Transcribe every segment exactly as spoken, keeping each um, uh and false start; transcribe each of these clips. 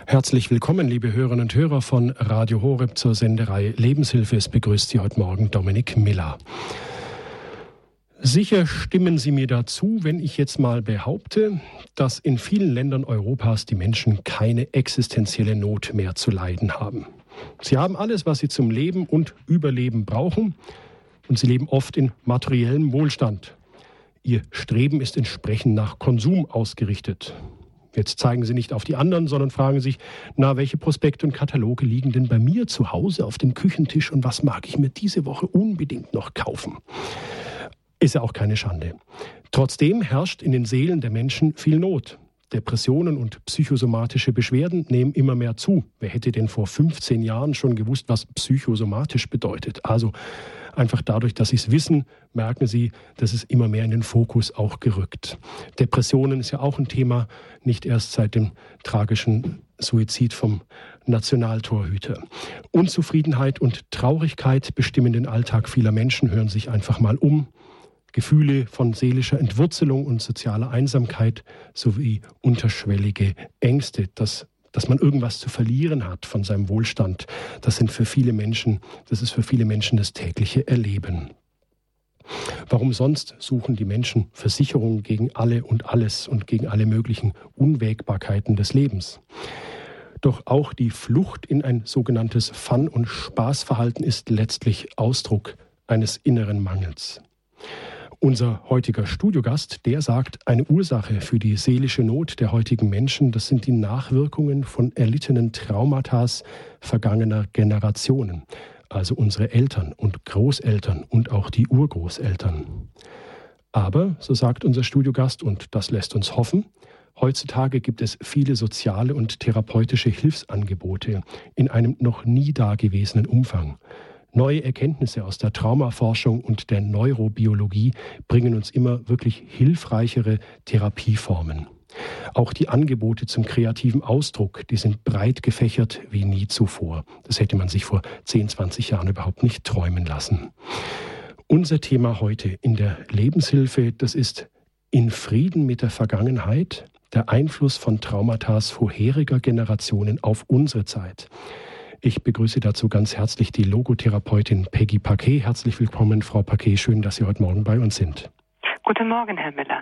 Herzlich willkommen, liebe Hörerinnen und Hörer von Radio Horeb zur Sendereihe Lebenshilfe. Es begrüßt Sie heute Morgen Dominik Miller. Sicher stimmen Sie mir dazu, wenn ich jetzt mal behaupte, dass in vielen Ländern Europas die Menschen keine existenzielle Not mehr zu leiden haben. Sie haben alles, was sie zum Leben und Überleben brauchen, und sie leben oft in materiellem Wohlstand. Ihr Streben ist entsprechend nach Konsum ausgerichtet. Jetzt zeigen Sie nicht auf die anderen, sondern fragen sich, na, welche Prospekte und Kataloge liegen denn bei mir zu Hause auf dem Küchentisch und was mag ich mir diese Woche unbedingt noch kaufen? Ist ja auch keine Schande. Trotzdem herrscht in den Seelen der Menschen viel Not. Depressionen und psychosomatische Beschwerden nehmen immer mehr zu. Wer hätte denn vor fünfzehn Jahren schon gewusst, was psychosomatisch bedeutet? Also einfach dadurch, dass Sie es wissen, merken Sie, dass es immer mehr in den Fokus auch gerückt. Depressionen ist ja auch ein Thema, nicht erst seit dem tragischen Suizid vom Nationaltorhüter. Unzufriedenheit und Traurigkeit bestimmen den Alltag vieler Menschen. Hören sich einfach mal um. Gefühle von seelischer Entwurzelung und sozialer Einsamkeit sowie unterschwellige Ängste, dass, dass man irgendwas zu verlieren hat von seinem Wohlstand. Das sind für viele Menschen, das ist für viele Menschen das tägliche Erleben. Warum sonst suchen die Menschen Versicherungen gegen alle und alles und gegen alle möglichen Unwägbarkeiten des Lebens? Doch auch die Flucht in ein sogenanntes Fun- und Spaßverhalten ist letztlich Ausdruck eines inneren Mangels. Unser heutiger Studiogast, der sagt, eine Ursache für die seelische Not der heutigen Menschen, das sind die Nachwirkungen von erlittenen Traumata vergangener Generationen, also unsere Eltern und Großeltern und auch die Urgroßeltern. Aber, so sagt unser Studiogast, und das lässt uns hoffen, heutzutage gibt es viele soziale und therapeutische Hilfsangebote in einem noch nie dagewesenen Umfang. Neue Erkenntnisse aus der Traumaforschung und der Neurobiologie bringen uns immer wirklich hilfreichere Therapieformen. Auch die Angebote zum kreativen Ausdruck, die sind breit gefächert wie nie zuvor. Das hätte man sich vor zehn, zwanzig Jahren überhaupt nicht träumen lassen. Unser Thema heute in der Lebenshilfe, das ist in Frieden mit der Vergangenheit, der Einfluss von Traumata vorheriger Generationen auf unsere Zeit. Ich begrüße dazu ganz herzlich die Logotherapeutin Peggy Paquet. Herzlich willkommen, Frau Paquet. Schön, dass Sie heute Morgen bei uns sind. Guten Morgen, Herr Miller.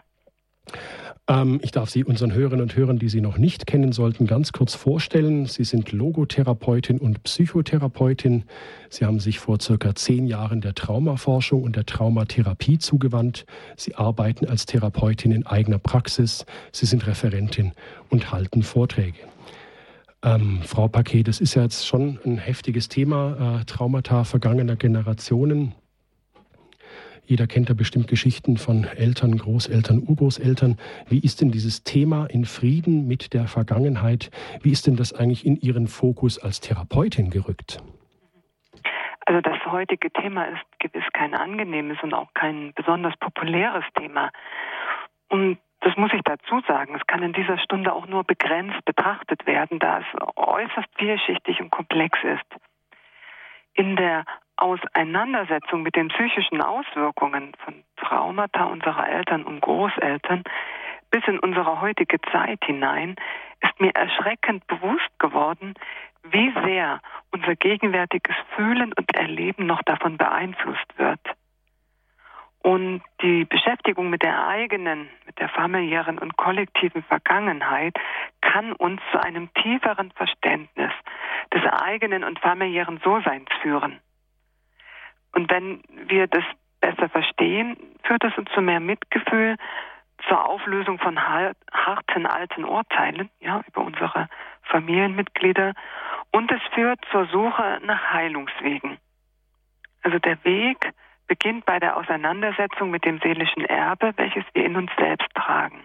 Ähm, ich darf Sie unseren Hörerinnen und Hörern, die Sie noch nicht kennen sollten, ganz kurz vorstellen. Sie sind Logotherapeutin und Psychotherapeutin. Sie haben sich vor circa zehn Jahren der Traumaforschung und der Traumatherapie zugewandt. Sie arbeiten als Therapeutin in eigener Praxis. Sie sind Referentin und halten Vorträge. Ähm, Frau Paquet, das ist ja jetzt schon ein heftiges Thema, äh, Traumata vergangener Generationen. Jeder kennt da bestimmt Geschichten von Eltern, Großeltern, Urgroßeltern. Wie ist denn dieses Thema in Frieden mit der Vergangenheit, wie ist denn das eigentlich in Ihren Fokus als Therapeutin gerückt? Also das heutige Thema ist gewiss kein angenehmes und auch kein besonders populäres Thema. Und das muss ich dazu sagen, es kann in dieser Stunde auch nur begrenzt betrachtet werden, da es äußerst vielschichtig und komplex ist. In der Auseinandersetzung mit den psychischen Auswirkungen von Traumata unserer Eltern und Großeltern bis in unsere heutige Zeit hinein ist mir erschreckend bewusst geworden, wie sehr unser gegenwärtiges Fühlen und Erleben noch davon beeinflusst wird. Und die Beschäftigung mit der eigenen, mit der familiären und kollektiven Vergangenheit kann uns zu einem tieferen Verständnis des eigenen und familiären So-Seins führen. Und wenn wir das besser verstehen, führt es uns zu mehr Mitgefühl, zur Auflösung von harten alten Urteilen, ja, über unsere Familienmitglieder, und es führt zur Suche nach Heilungswegen. Also der Weg beginnt bei der Auseinandersetzung mit dem seelischen Erbe, welches wir in uns selbst tragen.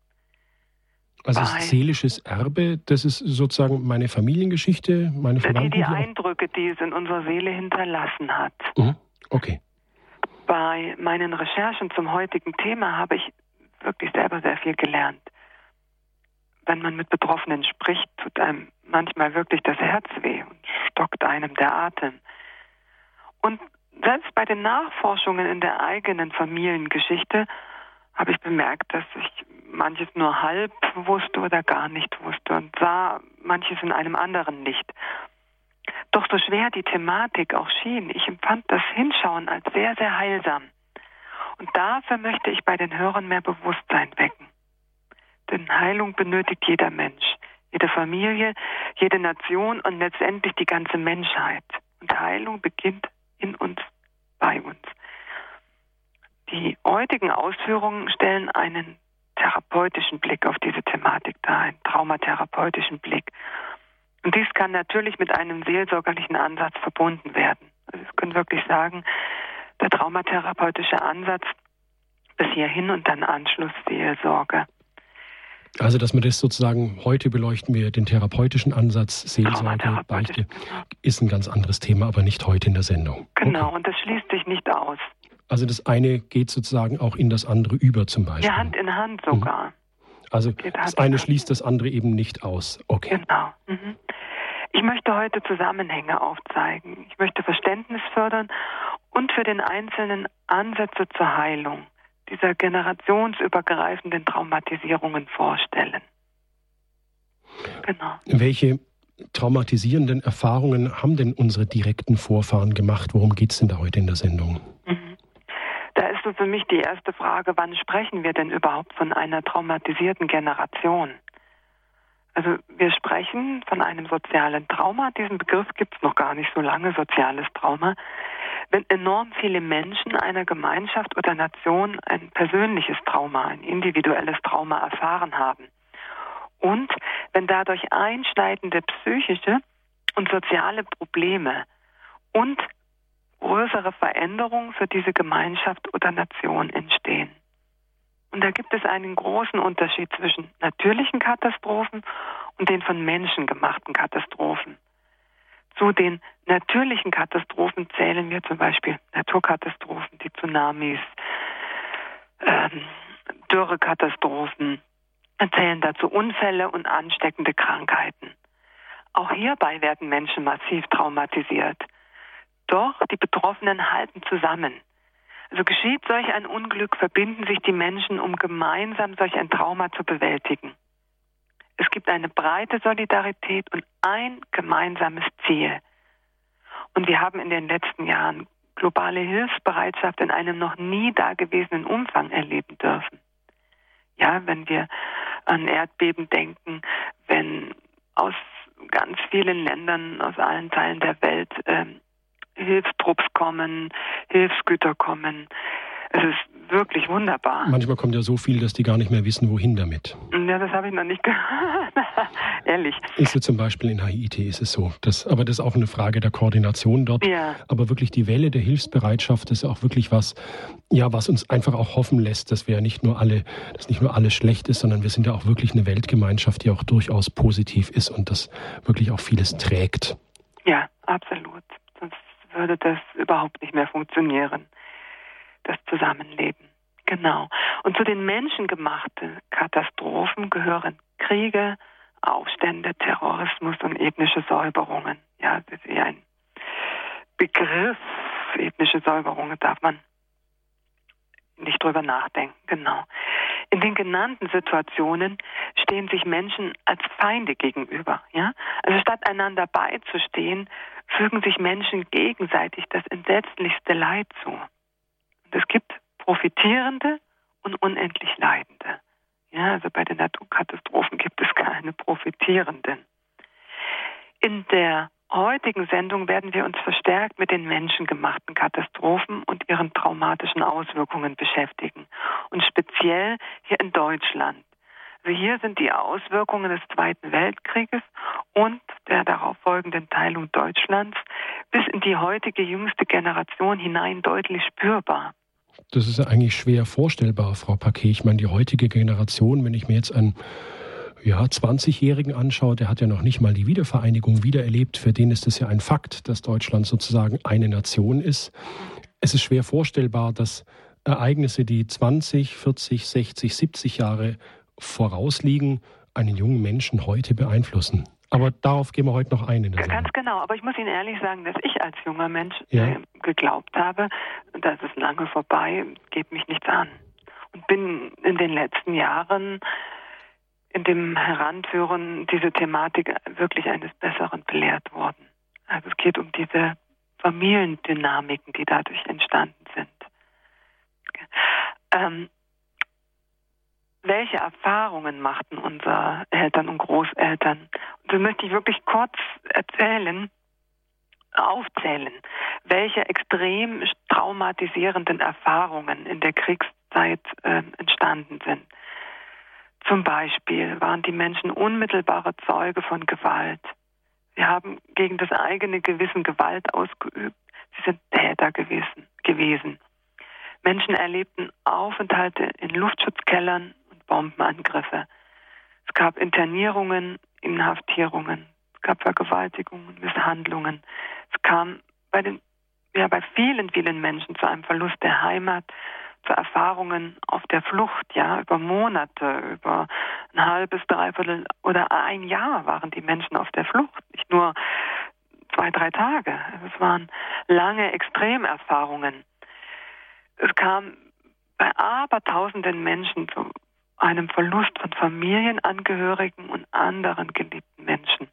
Also bei seelisches Erbe, das ist sozusagen meine Familiengeschichte, meine Verwandten? Die, die Eindrücke, die es in unserer Seele hinterlassen hat. Mhm. Okay. Bei meinen Recherchen zum heutigen Thema habe ich wirklich selber sehr viel gelernt. Wenn man mit Betroffenen spricht, tut einem manchmal wirklich das Herz weh und stockt einem der Atem. Und selbst bei den Nachforschungen in der eigenen Familiengeschichte habe ich bemerkt, dass sich manches nur halb wusste oder gar nicht wusste und sah manches in einem anderen Licht. Doch so schwer die Thematik auch schien, ich empfand das Hinschauen als sehr, sehr heilsam. Und dafür möchte ich bei den Hörern mehr Bewusstsein wecken. Denn Heilung benötigt jeder Mensch, jede Familie, jede Nation und letztendlich die ganze Menschheit. Und Heilung beginnt in uns, bei uns. Die heutigen Ausführungen stellen einen therapeutischen Blick auf diese Thematik dar, einen traumatherapeutischen Blick. Und dies kann natürlich mit einem seelsorgerlichen Ansatz verbunden werden. Also wir können wirklich sagen, der traumatherapeutische Ansatz bis hierhin und dann Anschlussseelsorge. Also, dass wir das sozusagen, heute beleuchten wir den therapeutischen Ansatz, Seelsorge, Beichte, ist ein ganz anderes Thema, aber nicht heute in der Sendung. Genau, okay. Und das schließt sich nicht aus. Also das eine geht sozusagen auch in das andere über zum Beispiel. Ja, Hand in Hand sogar. Mhm. Also das eine schließt das andere eben nicht aus. Okay. Genau. Mhm. Ich möchte heute Zusammenhänge aufzeigen. Ich möchte Verständnis fördern und für den Einzelnen Ansätze zur Heilung dieser generationsübergreifenden Traumatisierungen vorstellen. Genau. Welche traumatisierenden Erfahrungen haben denn unsere direkten Vorfahren gemacht? Worum geht es denn da heute in der Sendung? Mhm. Da ist so für mich die erste Frage, wann sprechen wir denn überhaupt von einer traumatisierten Generation? Also wir sprechen von einem sozialen Trauma. Diesen Begriff gibt es noch gar nicht so lange, soziales Trauma. Wenn enorm viele Menschen einer Gemeinschaft oder Nation ein persönliches Trauma, ein individuelles Trauma erfahren haben. Und wenn dadurch einschneidende psychische und soziale Probleme und größere Veränderungen für diese Gemeinschaft oder Nation entstehen. Und da gibt es einen großen Unterschied zwischen natürlichen Katastrophen und den von Menschen gemachten Katastrophen. Zu den natürlichen Katastrophen zählen wir zum Beispiel Naturkatastrophen, die Tsunamis, ähm, Dürrekatastrophen, zählen dazu Unfälle und ansteckende Krankheiten. Auch hierbei werden Menschen massiv traumatisiert. Doch die Betroffenen halten zusammen. Also geschieht solch ein Unglück, verbinden sich die Menschen, um gemeinsam solch ein Trauma zu bewältigen. Es gibt eine breite Solidarität und ein gemeinsames Ziel. Und wir haben in den letzten Jahren globale Hilfsbereitschaft in einem noch nie dagewesenen Umfang erleben dürfen. Ja, wenn wir an Erdbeben denken, wenn aus ganz vielen Ländern, aus allen Teilen der Welt ähm, Hilfstrupps kommen, Hilfsgüter kommen. Es ist wirklich wunderbar. Manchmal kommt ja so viel, dass die gar nicht mehr wissen, wohin damit. Ja, das habe ich noch nicht gehört. Ehrlich. Ist es zum Beispiel in Haiti, ist es so. Das, aber das ist auch eine Frage der Koordination dort. Ja. Aber wirklich die Welle der Hilfsbereitschaft ist auch wirklich was, ja, was uns einfach auch hoffen lässt, dass wir nicht nur alle, dass nicht nur alles schlecht ist, sondern wir sind ja auch wirklich eine Weltgemeinschaft, die auch durchaus positiv ist und das wirklich auch vieles trägt. Ja, absolut. Sonst würde das überhaupt nicht mehr funktionieren, das Zusammenleben. Genau. Und zu den menschengemachten Katastrophen gehören Kriege, Aufstände, Terrorismus und ethnische Säuberungen. Ja, das ist eher ein Begriff. Ethnische Säuberungen darf man nicht drüber nachdenken. Genau. In den genannten Situationen stehen sich Menschen als Feinde gegenüber. Ja? Also statt einander beizustehen, fügen sich Menschen gegenseitig das entsetzlichste Leid zu. Und es gibt Profitierende und unendlich Leidende. Ja, also bei den Naturkatastrophen gibt es keine Profitierenden. In der heutigen Sendung werden wir uns verstärkt mit den menschengemachten Katastrophen und ihren traumatischen Auswirkungen beschäftigen. Und speziell hier in Deutschland. Also hier sind die Auswirkungen des Zweiten Weltkrieges und der darauf folgenden Teilung Deutschlands bis in die heutige jüngste Generation hinein deutlich spürbar. Das ist ja eigentlich schwer vorstellbar, Frau Paquet. Ich meine, die heutige Generation, wenn ich mir jetzt einen ja, zwanzigjährigen anschaue, der hat ja noch nicht mal die Wiedervereinigung wiedererlebt. Für den ist es ja ein Fakt, dass Deutschland sozusagen eine Nation ist. Es ist schwer vorstellbar, dass Ereignisse, die zwanzig, vierzig, sechzig, siebzig Jahre vorausliegen, einen jungen Menschen heute beeinflussen. Aber darauf gehen wir heute noch ein in der Sendung. Ganz genau, aber ich muss Ihnen ehrlich sagen, dass ich als junger Mensch ja. äh, geglaubt habe, das ist lange vorbei, geht mich nichts an. und bin in den letzten Jahren in dem Heranführen diese Thematik wirklich eines Besseren belehrt worden. Also es geht um diese Familiendynamiken, die dadurch entstanden sind. Ähm, welche Erfahrungen machten unsere Eltern und Großeltern? Und das möchte ich wirklich kurz erzählen, aufzählen, welche extrem traumatisierenden Erfahrungen in der Kriegszeit äh, entstanden sind. Zum Beispiel waren die Menschen unmittelbare Zeuge von Gewalt. Sie haben gegen das eigene Gewissen Gewalt ausgeübt. Sie sind Täter gewesen. gewesen. Menschen erlebten Aufenthalte in Luftschutzkellern und Bombenangriffe. Es gab Internierungen, Inhaftierungen. Es gab Vergewaltigungen, Misshandlungen. Es kam bei den, ja, bei vielen, vielen Menschen zu einem Verlust der Heimat, zu Erfahrungen auf der Flucht, ja, über Monate, über ein halbes, dreiviertel oder ein Jahr waren die Menschen auf der Flucht, nicht nur zwei, drei Tage. Es waren lange Extremerfahrungen. Es kam bei abertausenden Menschen zu einem Verlust von Familienangehörigen und anderen geliebten Menschen.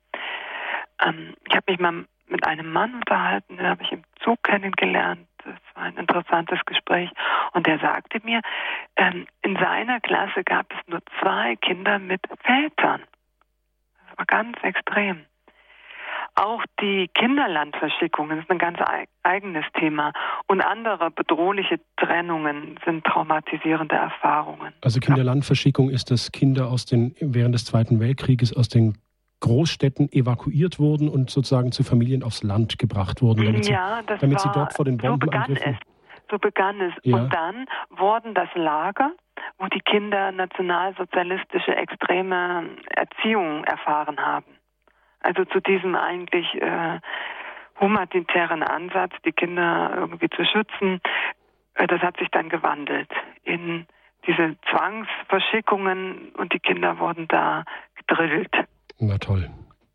Ähm, ich habe mich mal mit einem Mann unterhalten, den habe ich im Zug kennengelernt. Das war ein interessantes Gespräch. Und der sagte mir, ähm, in seiner Klasse gab es nur zwei Kinder mit Vätern. Das war ganz extrem. Auch die Kinderlandverschickungen ist ein ganz eigenes Thema. Und andere bedrohliche Trennungen sind traumatisierende Erfahrungen. Also Kinderlandverschickung ist, dass Kinder aus den, während des Zweiten Weltkrieges aus den Großstädten evakuiert wurden und sozusagen zu Familien aufs Land gebracht wurden, damit sie, ja, das damit war, sie dort vor den Bombenangriffen... So begann es. So begann es. Ja. Und dann wurden das Lager, wo die Kinder nationalsozialistische extreme Erziehung erfahren haben. Also zu diesem eigentlich äh, humanitären Ansatz, die Kinder irgendwie zu schützen, äh, das hat sich dann gewandelt in diese Zwangsverschickungen und die Kinder wurden da gedrillt. Na toll.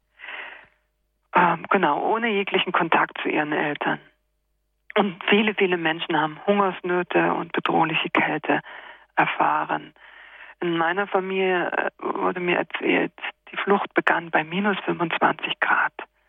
Ähm, genau, ohne jeglichen Kontakt zu ihren Eltern. Und viele, viele Menschen haben Hungersnöte und bedrohliche Kälte erfahren. In meiner Familie wurde mir erzählt, die Flucht begann bei minus fünfundzwanzig Grad.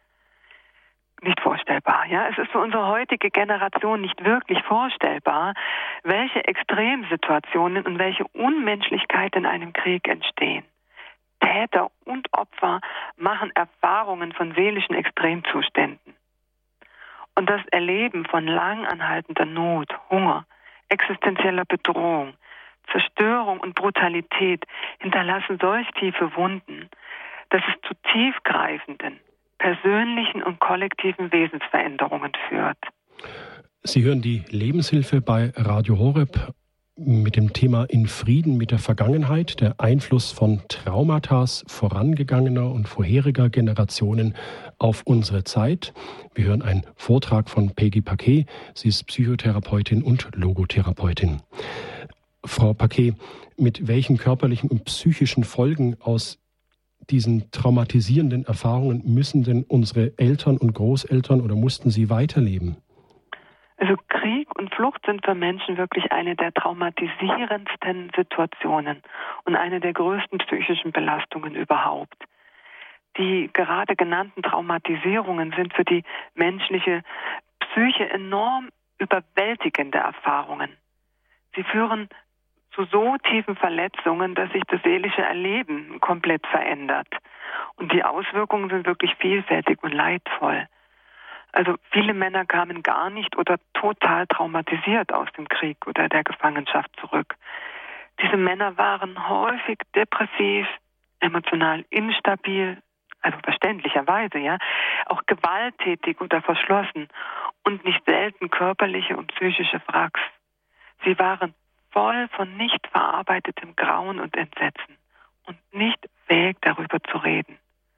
Nicht vorstellbar, ja. Es ist für unsere heutige Generation nicht wirklich vorstellbar, welche Extremsituationen und welche Unmenschlichkeit in einem Krieg entstehen. Täter und Opfer machen Erfahrungen von seelischen Extremzuständen. Und das Erleben von lang anhaltender Not, Hunger, existenzieller Bedrohung, Zerstörung und Brutalität hinterlassen solch tiefe Wunden, dass es zu tiefgreifenden, persönlichen und kollektiven Wesensveränderungen führt. Sie hören die Lebenshilfe bei Radio Horeb mit dem Thema In Frieden mit der Vergangenheit, der Einfluss von Traumata vorangegangener und vorheriger Generationen auf unsere Zeit. Wir hören einen Vortrag von Peggy Paquet. Sie ist Psychotherapeutin und Logotherapeutin. Frau Paquet, mit welchen körperlichen und psychischen Folgen aus diesen traumatisierenden Erfahrungen müssen denn unsere Eltern und Großeltern oder mussten sie weiterleben? Also Krieg und Flucht sind für Menschen wirklich eine der traumatisierendsten Situationen und eine der größten psychischen Belastungen überhaupt. Die gerade genannten Traumatisierungen sind für die menschliche Psyche enorm überwältigende Erfahrungen. Sie führen zu so tiefen Verletzungen, dass sich das seelische Erleben komplett verändert. Und die Auswirkungen sind wirklich vielfältig und leidvoll. Also viele Männer kamen gar nicht oder total traumatisiert aus dem Krieg oder der Gefangenschaft zurück. Diese Männer waren häufig depressiv, emotional instabil, also verständlicherweise, ja, auch gewalttätig oder verschlossen und nicht selten körperliche und psychische Wracks. Sie waren voll von nicht verarbeitetem Grauen und Entsetzen und nicht fähig, darüber zu reden.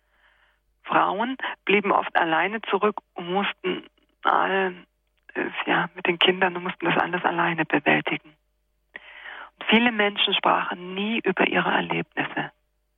Frauen blieben oft alleine zurück und mussten all, ja, mit den Kindern und mussten das alles alleine bewältigen. Und viele Menschen sprachen nie über ihre Erlebnisse.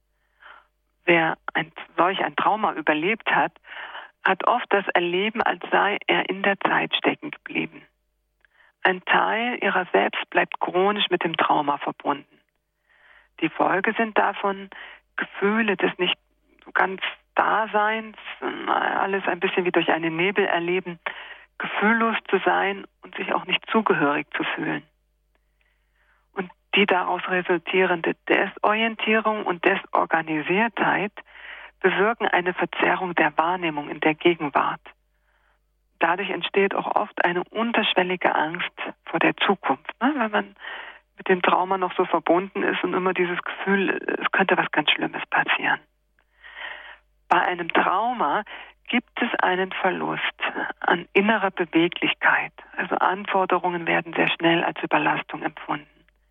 Wer ein, solch ein Trauma überlebt hat, hat oft das Erleben, als sei er in der Zeit stecken geblieben. ein Teil ihrer selbst bleibt chronisch mit dem Trauma verbunden. Die Folge sind davon Gefühle des nicht so ganz Daseins, alles ein bisschen wie durch einen Nebel erleben, gefühllos zu sein und sich auch nicht zugehörig zu fühlen. Und die daraus resultierende Desorientierung und Desorganisiertheit bewirken eine Verzerrung der Wahrnehmung in der Gegenwart. Dadurch entsteht auch oft eine unterschwellige Angst vor der Zukunft, ne? Wenn man mit dem Trauma noch so verbunden ist und immer dieses Gefühl, es könnte was ganz Schlimmes passieren. Bei einem Trauma gibt es einen Verlust an innerer Beweglichkeit. Also Anforderungen werden sehr schnell als Überlastung empfunden.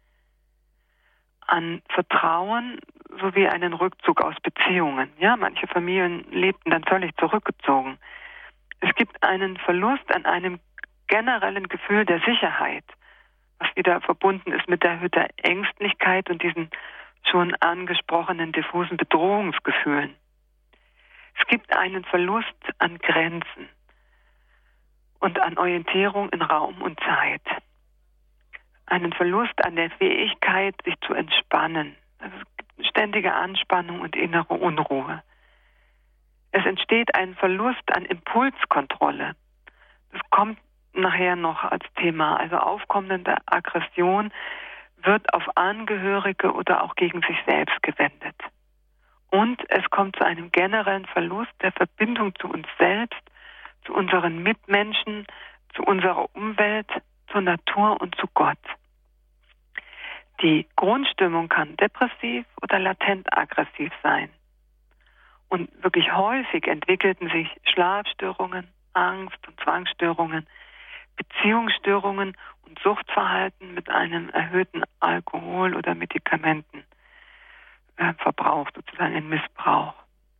An Vertrauen sowie einen Rückzug aus Beziehungen. Ja, manche Familien lebten dann völlig zurückgezogen. Es gibt einen Verlust an einem generellen Gefühl der Sicherheit, was wieder verbunden ist mit erhöhter Ängstlichkeit und diesen schon angesprochenen diffusen Bedrohungsgefühlen. Es gibt einen Verlust an Grenzen und an Orientierung in Raum und Zeit. Einen Verlust an der Fähigkeit, sich zu entspannen. Also es gibt ständige Anspannung und innere Unruhe. Es entsteht ein Verlust an Impulskontrolle. Das kommt nachher noch als Thema. Also aufkommende Aggression wird auf Angehörige oder auch gegen sich selbst gewendet. Und es kommt zu einem generellen Verlust der Verbindung zu uns selbst, zu unseren Mitmenschen, zu unserer Umwelt, zur Natur und zu Gott. Die Grundstimmung kann depressiv oder latent aggressiv sein. Und wirklich häufig entwickelten sich Schlafstörungen, Angst- und Zwangsstörungen, Beziehungsstörungen und Suchtverhalten mit einem erhöhten Alkohol- oder Medikamentenverbrauch, sozusagen ein Missbrauch.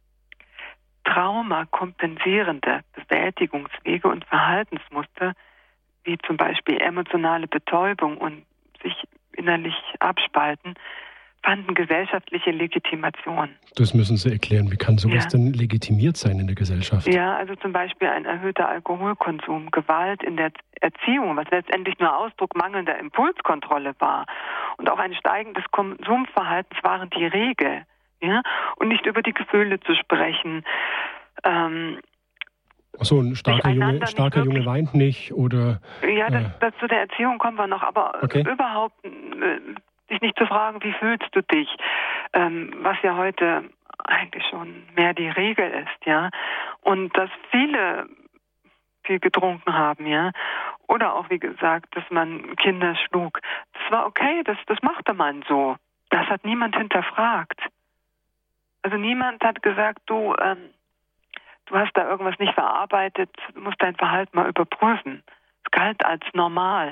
Traumakompensierende Bewältigungswege und Verhaltensmuster, wie zum Beispiel emotionale Betäubung und sich innerlich abspalten, fanden gesellschaftliche Legitimation. Das müssen Sie erklären. Wie kann sowas Ja. denn legitimiert sein in der Gesellschaft? Ja, also zum Beispiel ein erhöhter Alkoholkonsum, Gewalt in der Erziehung, was letztendlich nur Ausdruck mangelnder Impulskontrolle war. Und auch ein steigendes Konsumverhaltens waren die Regel. Ja? Und nicht über die Gefühle zu sprechen. Ähm, Achso, ein starker Junge, starker Junge weint nicht oder... Ja, das, äh, das zu der Erziehung kommen wir noch, aber okay. überhaupt äh, sich nicht zu fragen, wie fühlst du dich, ähm, was ja heute eigentlich schon mehr die Regel ist, ja. Und dass viele viel getrunken haben, ja. Oder auch, wie gesagt, dass man Kinder schlug. Das war okay, das, das machte man so. Das hat niemand hinterfragt. Also niemand hat gesagt, du, ähm, du hast da irgendwas nicht verarbeitet, du musst dein Verhalten mal überprüfen. Es galt als normal.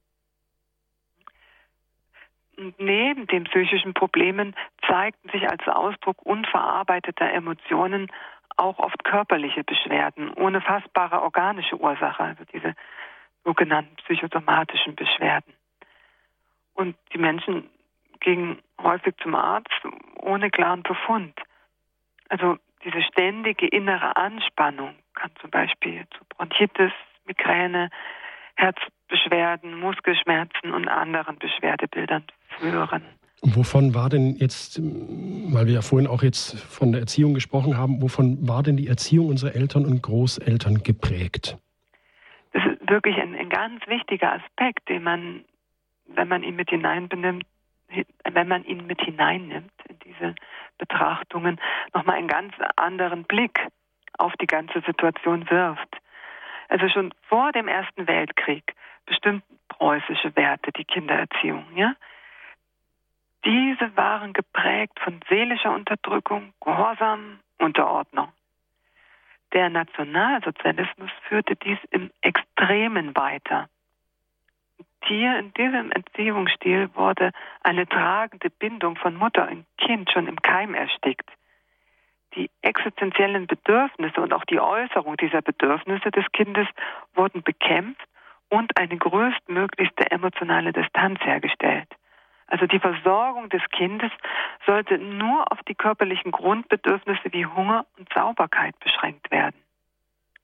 Und neben den psychischen Problemen zeigten sich als Ausdruck unverarbeiteter Emotionen auch oft körperliche Beschwerden ohne fassbare organische Ursache, also diese sogenannten psychosomatischen Beschwerden. Und die Menschen gingen häufig zum Arzt ohne klaren Befund. Also diese ständige innere Anspannung kann zum Beispiel zu Bronchitis, Migräne, Herzbeschwerden, Muskelschmerzen und anderen Beschwerdebildern führen. Und wovon war denn jetzt, weil wir ja vorhin auch jetzt von der Erziehung gesprochen haben, wovon war denn die Erziehung unserer Eltern und Großeltern geprägt? Das ist wirklich ein, ein ganz wichtiger Aspekt, den man, wenn man ihn mit hineinbenimmt, wenn man ihn mit hineinnimmt in diese Betrachtungen, nochmal einen ganz anderen Blick auf die ganze Situation wirft. Also schon vor dem Ersten Weltkrieg bestimmten preußische Werte die Kindererziehung, ja? Diese waren geprägt von seelischer Unterdrückung, Gehorsam, Unterordnung. Der Nationalsozialismus führte dies im Extremen weiter. Hier in diesem Erziehungsstil wurde eine tragende Bindung von Mutter und Kind schon im Keim erstickt. Die existenziellen Bedürfnisse und auch die Äußerung dieser Bedürfnisse des Kindes wurden bekämpft und eine größtmöglichste emotionale Distanz hergestellt. Also die Versorgung des Kindes sollte nur auf die körperlichen Grundbedürfnisse wie Hunger und Sauberkeit beschränkt werden.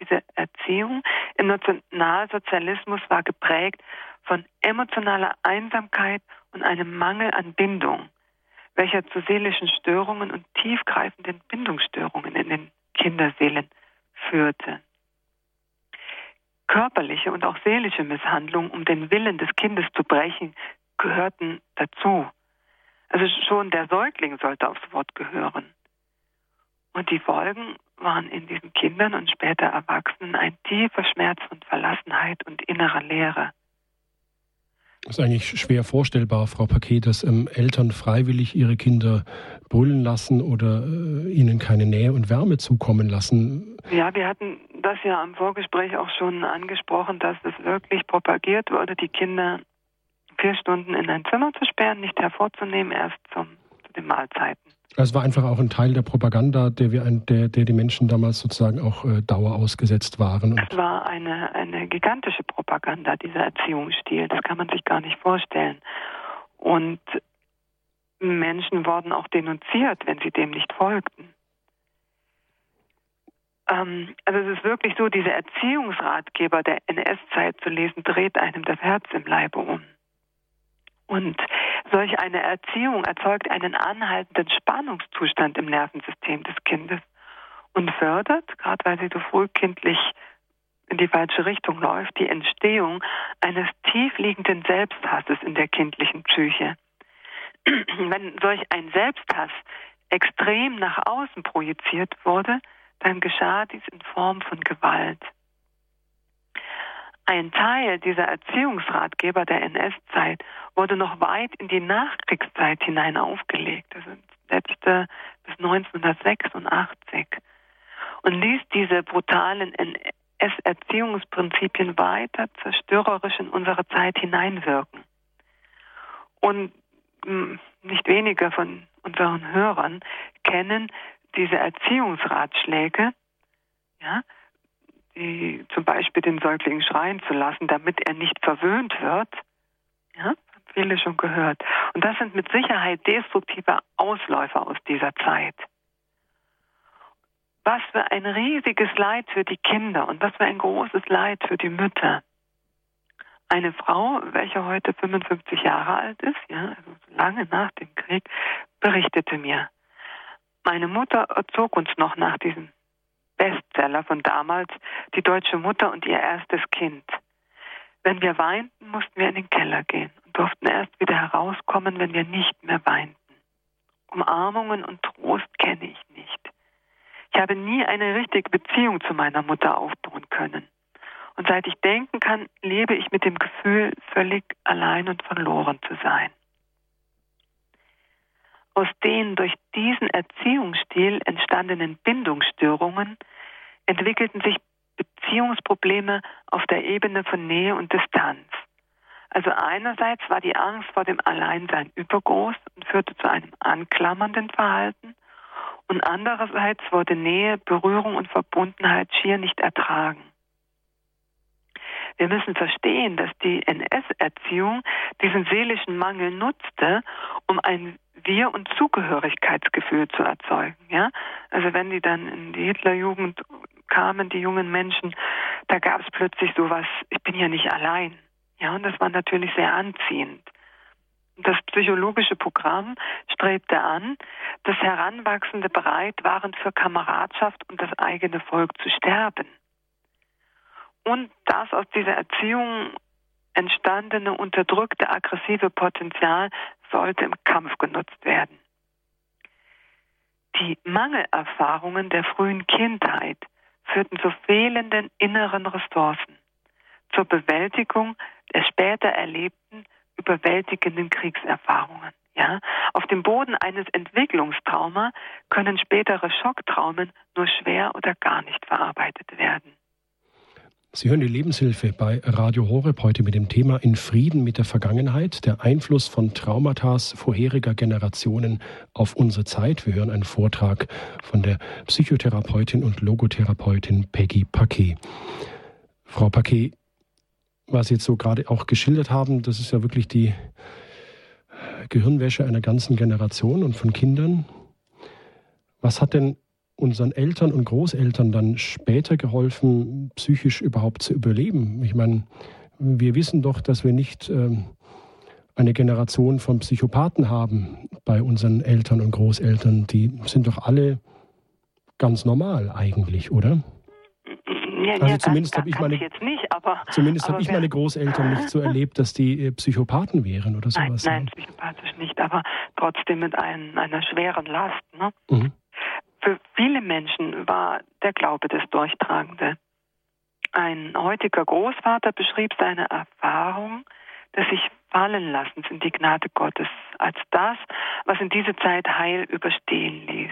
diese Erziehung im Nationalsozialismus war geprägt von emotionaler Einsamkeit und einem Mangel an Bindung, welcher zu seelischen Störungen und tiefgreifenden Bindungsstörungen in den Kinderseelen führte. Körperliche und auch seelische Misshandlungen, um den Willen des Kindes zu brechen, gehörten dazu. Also schon der Säugling sollte aufs Wort gehören. Und die Folgen waren in diesen Kindern und später Erwachsenen ein tiefer Schmerz von Verlassenheit und innerer Leere. Das ist eigentlich schwer vorstellbar, Frau Paquet, dass ähm, Eltern freiwillig ihre Kinder brüllen lassen oder äh, ihnen keine Nähe und Wärme zukommen lassen. Ja, wir hatten das ja am Vorgespräch auch schon angesprochen, dass es wirklich propagiert wurde, die Kinder vier Stunden in ein Zimmer zu sperren, nicht hervorzunehmen, erst zum, zu den Mahlzeiten. Es war einfach auch ein Teil der Propaganda, der, wir ein, der, der die Menschen damals sozusagen auch äh, Dauer ausgesetzt waren. Es war eine, eine gigantische Propaganda, dieser Erziehungsstil. Das kann man sich gar nicht vorstellen. Und Menschen wurden auch denunziert, wenn sie dem nicht folgten. Ähm, also es ist wirklich so, diese Erziehungsratgeber der N S-Zeit zu lesen, dreht einem das Herz im Leibe um. Und solch eine Erziehung erzeugt einen anhaltenden Spannungszustand im Nervensystem des Kindes und fördert, gerade weil sie so frühkindlich in die falsche Richtung läuft, die Entstehung eines tiefliegenden Selbsthasses in der kindlichen Psyche. Wenn solch ein Selbsthass extrem nach außen projiziert wurde, dann geschah dies in Form von Gewalt. Ein Teil dieser Erziehungsratgeber der N S-Zeit wurde noch weit in die Nachkriegszeit hinein aufgelegt, das sind letzte bis neunzehnhundertsechsundachtzig, und ließ diese brutalen N S-Erziehungsprinzipien weiter zerstörerisch in unsere Zeit hineinwirken. Und mh, nicht wenige von unseren Hörern kennen diese Erziehungsratschläge, ja, die zum Beispiel den Säugling schreien zu lassen, damit er nicht verwöhnt wird. Ja, haben viele schon gehört. Und das sind mit Sicherheit destruktive Ausläufer aus dieser Zeit. Was für ein riesiges Leid für die Kinder und was für ein großes Leid für die Mütter. Eine Frau, welche heute fünfundfünfzig Jahre alt ist, ja, also lange nach dem Krieg, berichtete mir: Meine Mutter erzog uns noch nach diesem Bestseller von damals, Die deutsche Mutter und ihr erstes Kind. Wenn wir weinten, mussten wir in den Keller gehen und durften erst wieder herauskommen, wenn wir nicht mehr weinten. Umarmungen und Trost kenne ich nicht. Ich habe nie eine richtige Beziehung zu meiner Mutter aufbauen können. Und seit ich denken kann, lebe ich mit dem Gefühl, völlig allein und verloren zu sein. Aus den durch diesen Erziehungsstil entstandenen Bindungsstörungen entwickelten sich Beziehungsprobleme auf der Ebene von Nähe und Distanz. Also einerseits war die Angst vor dem Alleinsein übergroß und führte zu einem anklammernden Verhalten, und andererseits wurde Nähe, Berührung und Verbundenheit schier nicht ertragen. Wir müssen verstehen, dass die N S-Erziehung diesen seelischen Mangel nutzte, um ein Wir- und Zugehörigkeitsgefühl zu erzeugen. Ja? Also wenn die dann in die Hitlerjugend kamen, die jungen Menschen, da gab es plötzlich sowas, ich bin ja nicht allein. Ja, und das war natürlich sehr anziehend. Das psychologische Programm strebte an, dass Heranwachsende bereit waren, für Kameradschaft und das eigene Volk zu sterben. Und das aus dieser Erziehung entstandene, unterdrückte, aggressive Potenzial sollte im Kampf genutzt werden. Die Mangelerfahrungen der frühen Kindheit führten zu fehlenden inneren Ressourcen, zur Bewältigung der später erlebten, überwältigenden Kriegserfahrungen. Ja? Auf dem Boden eines Entwicklungstrauma können spätere Schocktraumen nur schwer oder gar nicht verarbeitet werden. Sie hören die Lebenshilfe bei Radio Horeb heute mit dem Thema In Frieden mit der Vergangenheit, der Einfluss von Traumata vorheriger Generationen auf unsere Zeit. Wir hören einen Vortrag von der Psychotherapeutin und Logotherapeutin Peggy Paquet. Frau Paquet, was Sie jetzt so gerade auch geschildert haben, das ist ja wirklich die Gehirnwäsche einer ganzen Generation und von Kindern. Was hat denn unseren Eltern und Großeltern dann später geholfen, psychisch überhaupt zu überleben? Ich meine, wir wissen doch, dass wir nicht ähm, eine Generation von Psychopathen haben bei unseren Eltern und Großeltern. Die sind doch alle ganz normal eigentlich, oder? Ja, also ja, zumindest habe ich ich meine, jetzt nicht, aber zumindest aber habe ich wer, meine Großeltern nicht so erlebt, dass die äh, Psychopathen wären oder sowas. Nein, nein, psychopathisch nicht, aber trotzdem mit ein, einer schweren Last. Ne? Mhm. Für viele Menschen war der Glaube das Durchtragende. Ein heutiger Großvater beschrieb seine Erfahrung des sich fallen Lassens in die Gnade Gottes als das, was in dieser Zeit Heil überstehen ließ.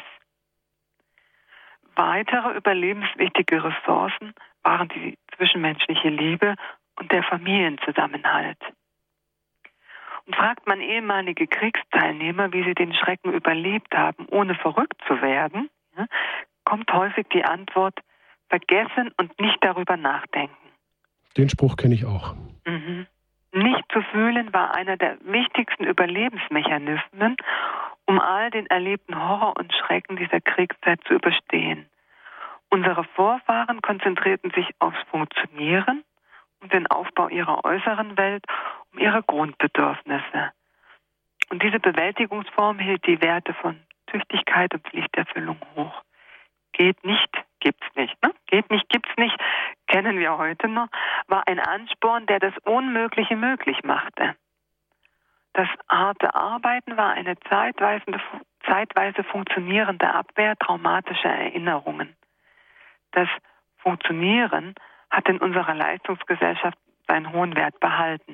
Weitere überlebenswichtige Ressourcen waren die zwischenmenschliche Liebe und der Familienzusammenhalt. Und fragt man ehemalige Kriegsteilnehmer, wie sie den Schrecken überlebt haben, ohne verrückt zu werden, ja, kommt häufig die Antwort: vergessen und nicht darüber nachdenken. Den Spruch kenne ich auch. Mhm. Nicht zu fühlen war einer der wichtigsten Überlebensmechanismen, um all den erlebten Horror und Schrecken dieser Kriegszeit zu überstehen. Unsere Vorfahren konzentrierten sich aufs Funktionieren und den Aufbau ihrer äußeren Welt, um ihre Grundbedürfnisse. Und diese Bewältigungsform hielt die Werte von Tüchtigkeit und Pflichterfüllung hoch. Geht nicht, gibt's nicht. Ne? Geht nicht, gibt's nicht, kennen wir heute noch, war ein Ansporn, der das Unmögliche möglich machte. Das harte Arbeiten war eine zeitweise, zeitweise funktionierende Abwehr traumatischer Erinnerungen. Das Funktionieren hat in unserer Leistungsgesellschaft seinen hohen Wert behalten.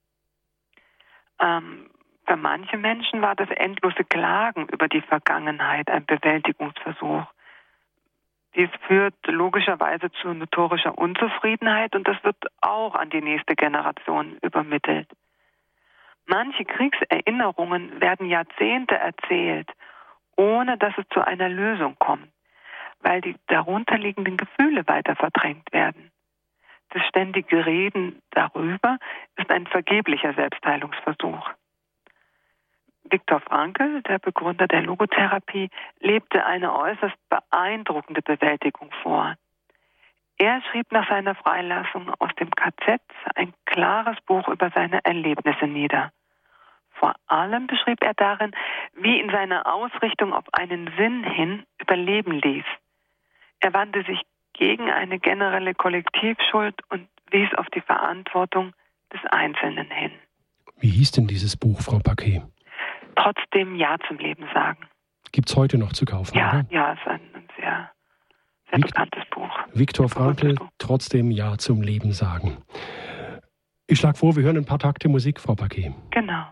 Ähm, für manche Menschen war das endlose Klagen über die Vergangenheit ein Bewältigungsversuch. Dies führt logischerweise zu notorischer Unzufriedenheit und das wird auch an die nächste Generation übermittelt. Manche Kriegserinnerungen werden Jahrzehnte erzählt, ohne dass es zu einer Lösung kommt, weil die darunterliegenden Gefühle weiter verdrängt werden. Das ständige Reden darüber ist ein vergeblicher Selbstheilungsversuch. Viktor Frankl, der Begründer der Logotherapie, lebte eine äußerst beeindruckende Bewältigung vor. Er schrieb nach seiner Freilassung aus dem K Z ein klares Buch über seine Erlebnisse nieder. Vor allem beschrieb er darin, wie in seiner Ausrichtung auf einen Sinn hin Überleben ließ. Er wandte sich gegen eine generelle Kollektivschuld und wies auf die Verantwortung des Einzelnen hin. Wie hieß denn dieses Buch, Frau Paquet? Trotzdem Ja zum Leben sagen. Gibt es heute noch zu kaufen, ja, oder? Ja, es ist ein, ein sehr, sehr Vic- bekanntes Buch. Viktor Frankl, Trotzdem Ja zum Leben sagen. Ich schlage vor, wir hören ein paar Takte Musik, Frau Paquet. Genau.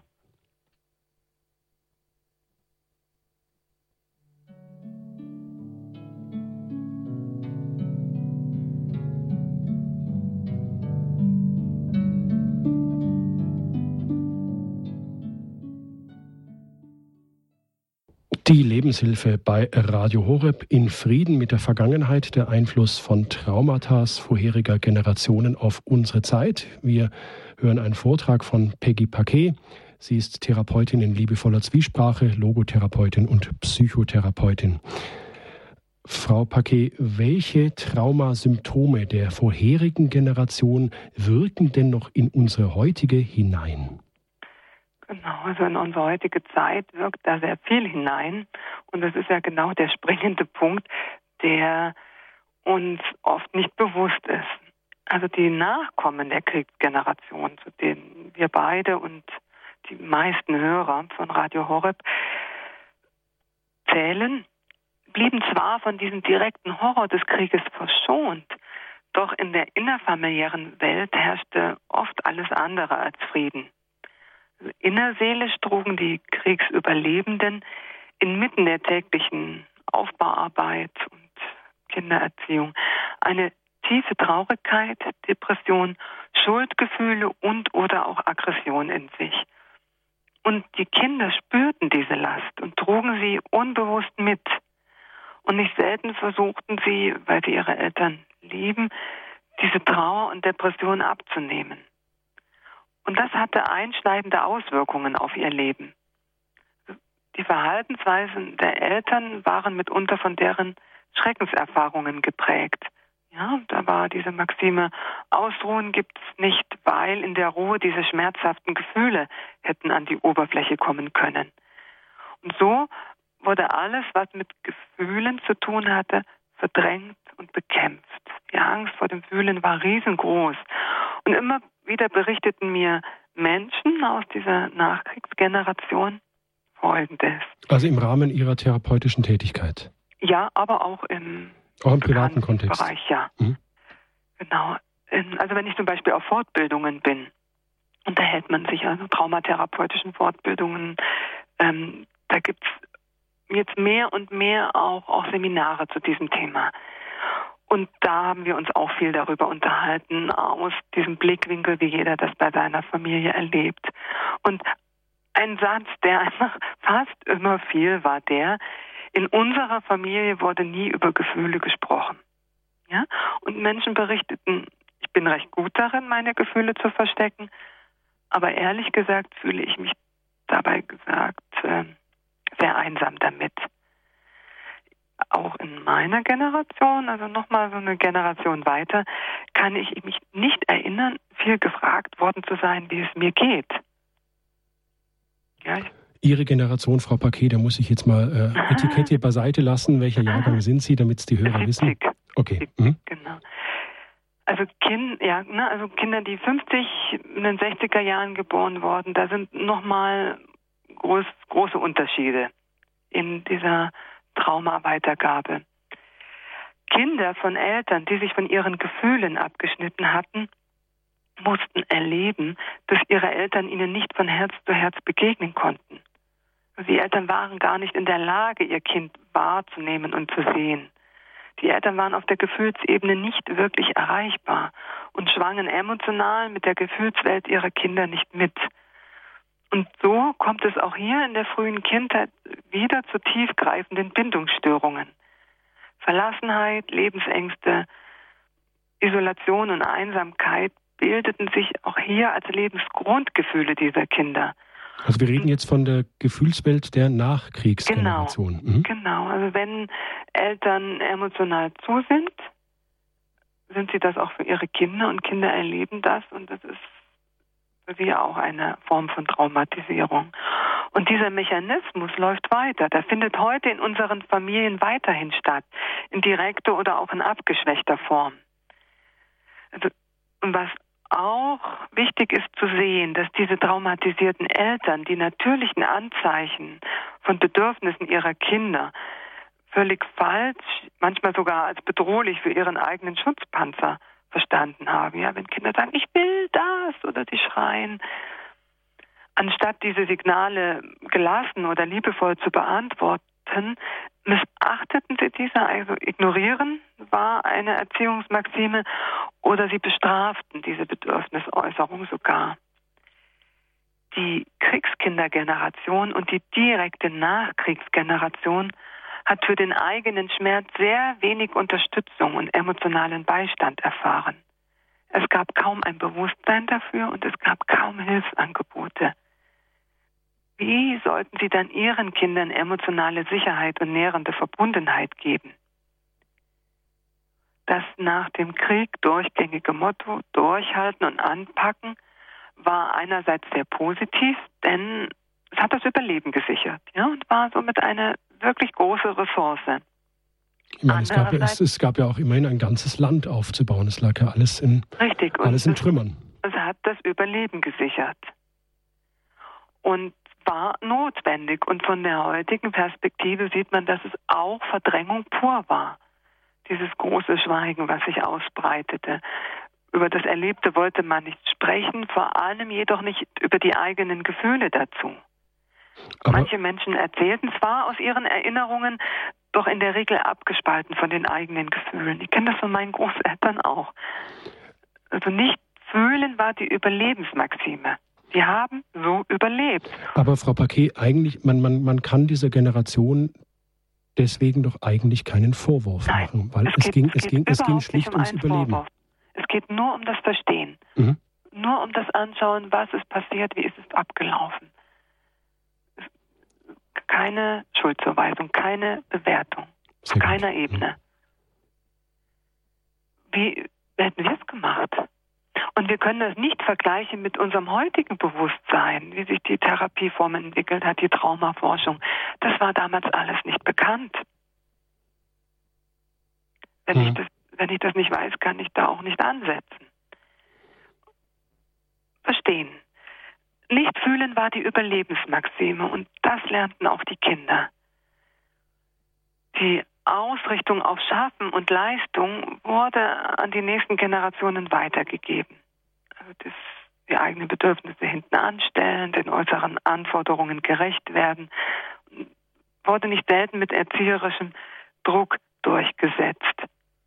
Die Lebenshilfe bei Radio Horeb, in Frieden mit der Vergangenheit, der Einfluss von Traumata vorheriger Generationen auf unsere Zeit. Wir hören einen Vortrag von Peggy Paquet. Sie ist Therapeutin in liebevoller Zwiesprache, Logotherapeutin und Psychotherapeutin. Frau Paquet, welche Traumasymptome der vorherigen Generation wirken denn noch in unsere heutige hinein? Genau, also in unsere heutige Zeit wirkt da sehr viel hinein. Und das ist ja genau der springende Punkt, der uns oft nicht bewusst ist. Also die Nachkommen der Kriegsgeneration, zu denen wir beide und die meisten Hörer von Radio Horeb zählen, blieben zwar von diesem direkten Horror des Krieges verschont, doch in der innerfamiliären Welt herrschte oft alles andere als Frieden. Innerseelisch trugen die Kriegsüberlebenden inmitten der täglichen Aufbauarbeit und Kindererziehung eine tiefe Traurigkeit, Depression, Schuldgefühle und oder auch Aggression in sich. Und die Kinder spürten diese Last und trugen sie unbewusst mit. Und nicht selten versuchten sie, weil sie ihre Eltern lieben, diese Trauer und Depression abzunehmen. Und das hatte einschneidende Auswirkungen auf ihr Leben. Die Verhaltensweisen der Eltern waren mitunter von deren Schreckenserfahrungen geprägt. Ja, da war diese Maxime, Ausruhen gibt es nicht, weil in der Ruhe diese schmerzhaften Gefühle hätten an die Oberfläche kommen können. Und so wurde alles, was mit Gefühlen zu tun hatte, verdrängt und bekämpft. Die Angst vor dem Fühlen war riesengroß. Und immer wieder berichteten mir Menschen aus dieser Nachkriegsgeneration Folgendes. Also im Rahmen Ihrer therapeutischen Tätigkeit? Ja, aber auch im Auch im privaten Kontext. Bereich, ja. Mhm. Genau. Also wenn ich zum Beispiel auf Fortbildungen bin, unterhält man sich, also traumatherapeutischen Fortbildungen, ähm, da gibt es jetzt mehr und mehr auch, auch Seminare zu diesem Thema. Und da haben wir uns auch viel darüber unterhalten, aus diesem Blickwinkel, wie jeder das bei seiner Familie erlebt. Und ein Satz, der einfach fast immer fiel, war der, in unserer Familie wurde nie über Gefühle gesprochen. Ja? Und Menschen berichteten, ich bin recht gut darin, meine Gefühle zu verstecken, aber ehrlich gesagt fühle ich mich dabei gesagt äh, sehr einsam damit. Auch in meiner Generation, also nochmal so eine Generation weiter, kann ich mich nicht erinnern, viel gefragt worden zu sein, wie es mir geht. Ja, ich Ihre Generation, Frau Paquet, da muss ich jetzt mal äh, Etikette beiseite lassen. Welcher Jahrgang sind Sie, damit es die Hörer wissen? Okay. Mhm. Genau. Also, kind, ja, ne, also Kinder, die fünfzig in den sechziger Jahren geboren wurden, da sind nochmal groß, große Unterschiede in dieser Traumaweitergabe. Kinder von Eltern, die sich von ihren Gefühlen abgeschnitten hatten, mussten erleben, dass ihre Eltern ihnen nicht von Herz zu Herz begegnen konnten. Die Eltern waren gar nicht in der Lage, ihr Kind wahrzunehmen und zu sehen. Die Eltern waren auf der Gefühlsebene nicht wirklich erreichbar und schwangen emotional mit der Gefühlswelt ihrer Kinder nicht mit. Und so kommt es auch hier in der frühen Kindheit wieder zu tiefgreifenden Bindungsstörungen. Verlassenheit, Lebensängste, Isolation und Einsamkeit bildeten sich auch hier als Lebensgrundgefühle dieser Kinder. Also wir reden jetzt von der Gefühlswelt der Nachkriegsgeneration. Genau, mhm. genau. Also wenn Eltern emotional zu sind, sind sie das auch für ihre Kinder und Kinder erleben das und das ist für sie auch eine Form von Traumatisierung. Und dieser Mechanismus läuft weiter. Der findet heute in unseren Familien weiterhin statt, in direkter oder auch in abgeschwächter Form. Also, und was auch wichtig ist zu sehen, dass diese traumatisierten Eltern die natürlichen Anzeichen von Bedürfnissen ihrer Kinder völlig falsch, manchmal sogar als bedrohlich für ihren eigenen Schutzpanzer verstanden haben. Ja, wenn Kinder sagen, ich will das, oder die schreien, anstatt diese Signale gelassen oder liebevoll zu beantworten, missachteten sie diese, also ignorieren war eine Erziehungsmaxime, oder sie bestraften diese Bedürfnisäußerung sogar. Die Kriegskindergeneration und die direkte Nachkriegsgeneration hat für den eigenen Schmerz sehr wenig Unterstützung und emotionalen Beistand erfahren. Es gab kaum ein Bewusstsein dafür und es gab kaum Hilfsangebote. Wie sollten sie dann ihren Kindern emotionale Sicherheit und nährende Verbundenheit geben? Das nach dem Krieg durchgängige Motto durchhalten und anpacken war einerseits sehr positiv, denn es hat das Überleben gesichert, ja, und war somit eine wirklich große Ressource. Ich meine, es gab, ja, es, es gab ja auch immerhin ein ganzes Land aufzubauen. Es lag ja alles in, Richtig, alles in es, Trümmern. Es hat das Überleben gesichert und war notwendig. Und von der heutigen Perspektive sieht man, dass es auch Verdrängung pur war. Dieses große Schweigen, was sich ausbreitete. Über das Erlebte wollte man nicht sprechen, vor allem jedoch nicht über die eigenen Gefühle dazu. Aber manche Menschen erzählten zwar aus ihren Erinnerungen, doch in der Regel abgespalten von den eigenen Gefühlen. Ich kenne das von meinen Großeltern auch. Also nicht fühlen war die Überlebensmaxime. Die haben so überlebt. Aber Frau Paquet, eigentlich, man, man, man kann dieser Generation deswegen doch eigentlich keinen Vorwurf Nein, machen, weil es, es, es geht, ging, es es ging, es ging schlicht um ums Überleben. Vorwurf. Es geht nur um das Verstehen. Mhm. Nur um das Anschauen, was ist passiert, wie ist es abgelaufen. Keine Schuldzuweisung, keine Bewertung. Sehr auf keiner gut. Ebene. Wie hätten wir es gemacht? Und wir können das nicht vergleichen mit unserem heutigen Bewusstsein, wie sich die Therapieform entwickelt hat, die Traumaforschung. Das war damals alles nicht bekannt. Wenn, hm. ich das, wenn ich das nicht weiß, kann ich da auch nicht ansetzen. Verstehen. Nicht fühlen war die Überlebensmaxime und das lernten auch die Kinder. Die Ausrichtung auf Schaffen und Leistung wurde an die nächsten Generationen weitergegeben. Also das, die eigenen Bedürfnisse hinten anstellen, den äußeren Anforderungen gerecht werden, wurde nicht selten mit erzieherischem Druck durchgesetzt.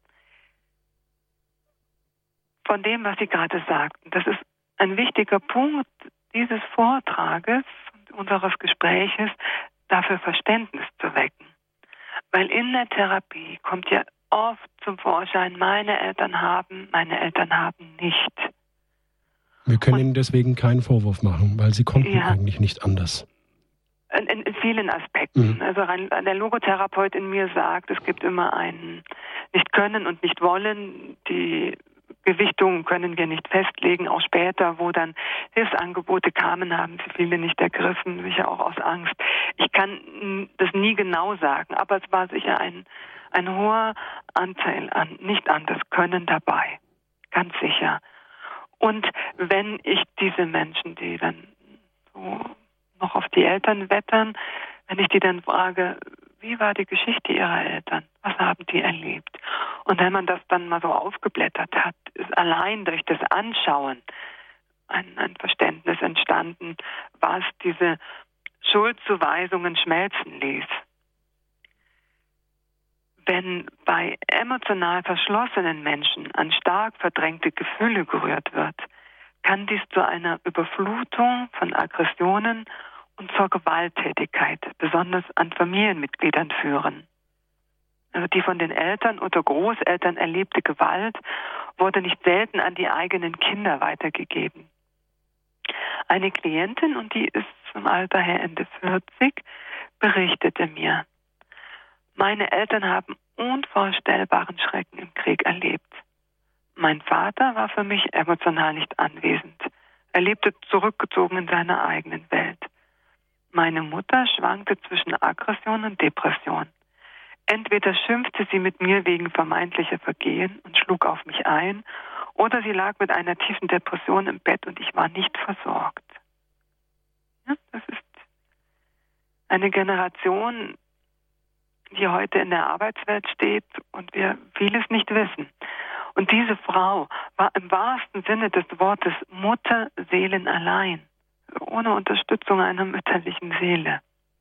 Von dem, was Sie gerade sagten, das ist ein wichtiger Punkt dieses Vortrages und unseres Gespräches, dafür Verständnis zu wecken. Weil in der Therapie kommt ja oft zum Vorschein, meine Eltern haben, meine Eltern haben nicht. Wir können und, Ihnen deswegen keinen Vorwurf machen, weil Sie konnten ja, eigentlich nicht anders. In, in vielen Aspekten. Mhm. Also rein, der Logotherapeut in mir sagt, es gibt immer ein Nicht-Können und Nicht-Wollen. Die Gewichtungen können wir nicht festlegen. Auch später, wo dann Hilfsangebote kamen, haben sie viele nicht ergriffen, sicher auch aus Angst. Ich kann das nie genau sagen, aber es war sicher ein, ein hoher Anteil an nicht anders Können dabei. Ganz sicher. Und wenn ich diese Menschen, die dann so noch auf die Eltern wettern, wenn ich die dann frage, wie war die Geschichte ihrer Eltern? Was haben die erlebt? Und wenn man das dann mal so aufgeblättert hat, ist allein durch das Anschauen ein, ein Verständnis entstanden, was diese Schuldzuweisungen schmelzen ließ. Wenn bei emotional verschlossenen Menschen an stark verdrängte Gefühle gerührt wird, kann dies zu einer Überflutung von Aggressionen und zur Gewalttätigkeit, besonders an Familienmitgliedern führen. Also die von den Eltern oder Großeltern erlebte Gewalt wurde nicht selten an die eigenen Kinder weitergegeben. Eine Klientin, und die ist zum Alter her Ende vierzig, berichtete mir, meine Eltern haben unvorstellbaren Schrecken im Krieg erlebt. Mein Vater war für mich emotional nicht anwesend. Er lebte zurückgezogen in seiner eigenen Welt. Meine Mutter schwankte zwischen Aggression und Depression. Entweder schimpfte sie mit mir wegen vermeintlicher Vergehen und schlug auf mich ein, oder sie lag mit einer tiefen Depression im Bett und ich war nicht versorgt. Ja, das ist eine Generation, die heute in der Arbeitswelt steht und wir vieles nicht wissen. Und diese Frau war im wahrsten Sinne des Wortes Mutter seelenallein, ohne Unterstützung einer mütterlichen Seele.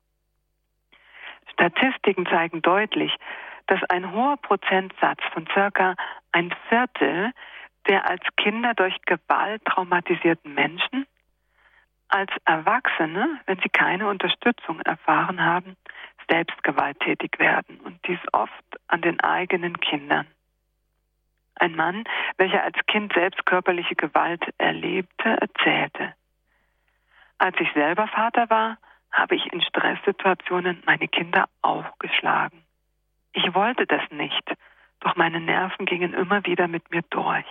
Statistiken zeigen deutlich, dass ein hoher Prozentsatz von circa ein Viertel der als Kinder durch Gewalt traumatisierten Menschen als Erwachsene, wenn sie keine Unterstützung erfahren haben, selbst gewalttätig werden und dies oft an den eigenen Kindern. Ein Mann, welcher als Kind selbst körperliche Gewalt erlebte, erzählte: Als ich selber Vater war, habe ich in Stresssituationen meine Kinder auch geschlagen. Ich wollte das nicht, doch meine Nerven gingen immer wieder mit mir durch.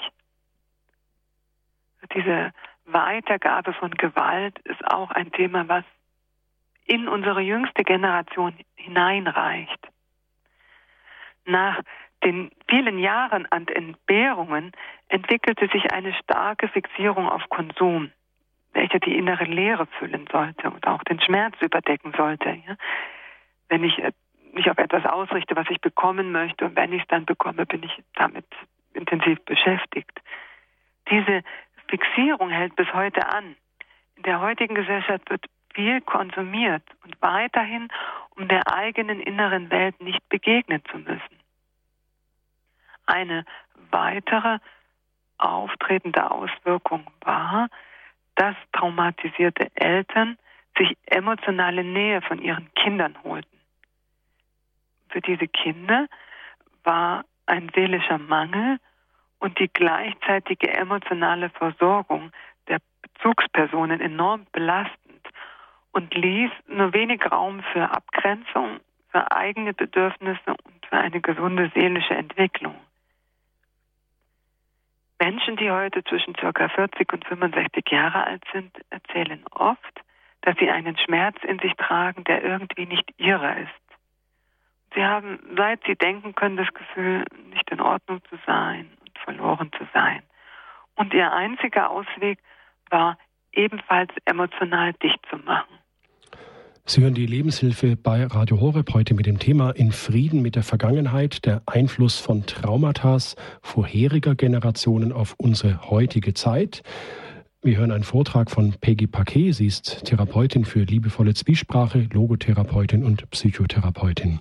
Diese Weitergabe von Gewalt ist auch ein Thema, was in unsere jüngste Generation hineinreicht. Nach den vielen Jahren an Entbehrungen entwickelte sich eine starke Fixierung auf Konsum, welcher die innere Leere füllen sollte und auch den Schmerz überdecken sollte. Ja? Wenn ich mich auf etwas ausrichte, was ich bekommen möchte, und wenn ich es dann bekomme, bin ich damit intensiv beschäftigt. Diese Fixierung hält bis heute an. In der heutigen Gesellschaft wird viel konsumiert und weiterhin, um der eigenen inneren Welt nicht begegnen zu müssen. Eine weitere auftretende Auswirkung war, dass traumatisierte Eltern sich emotionale Nähe von ihren Kindern holten. Für diese Kinder war ein seelischer Mangel und die gleichzeitige emotionale Versorgung der Bezugspersonen enorm belastend und ließ nur wenig Raum für Abgrenzung, für eigene Bedürfnisse und für eine gesunde seelische Entwicklung. Menschen, die heute zwischen ca. vierzig und fünfundsechzig Jahre alt sind, erzählen oft, dass sie einen Schmerz in sich tragen, der irgendwie nicht ihrer ist. Sie haben, seit sie denken können, das Gefühl, nicht in Ordnung zu sein und verloren zu sein. Und ihr einziger Ausweg war, ebenfalls emotional dicht zu machen. Sie hören die Lebenshilfe bei Radio Horeb heute mit dem Thema In Frieden mit der Vergangenheit, der Einfluss von Traumata vorheriger Generationen auf unsere heutige Zeit. Wir hören einen Vortrag von Peggy Paquet. Sie ist Therapeutin für liebevolle Zwiesprache, Logotherapeutin und Psychotherapeutin.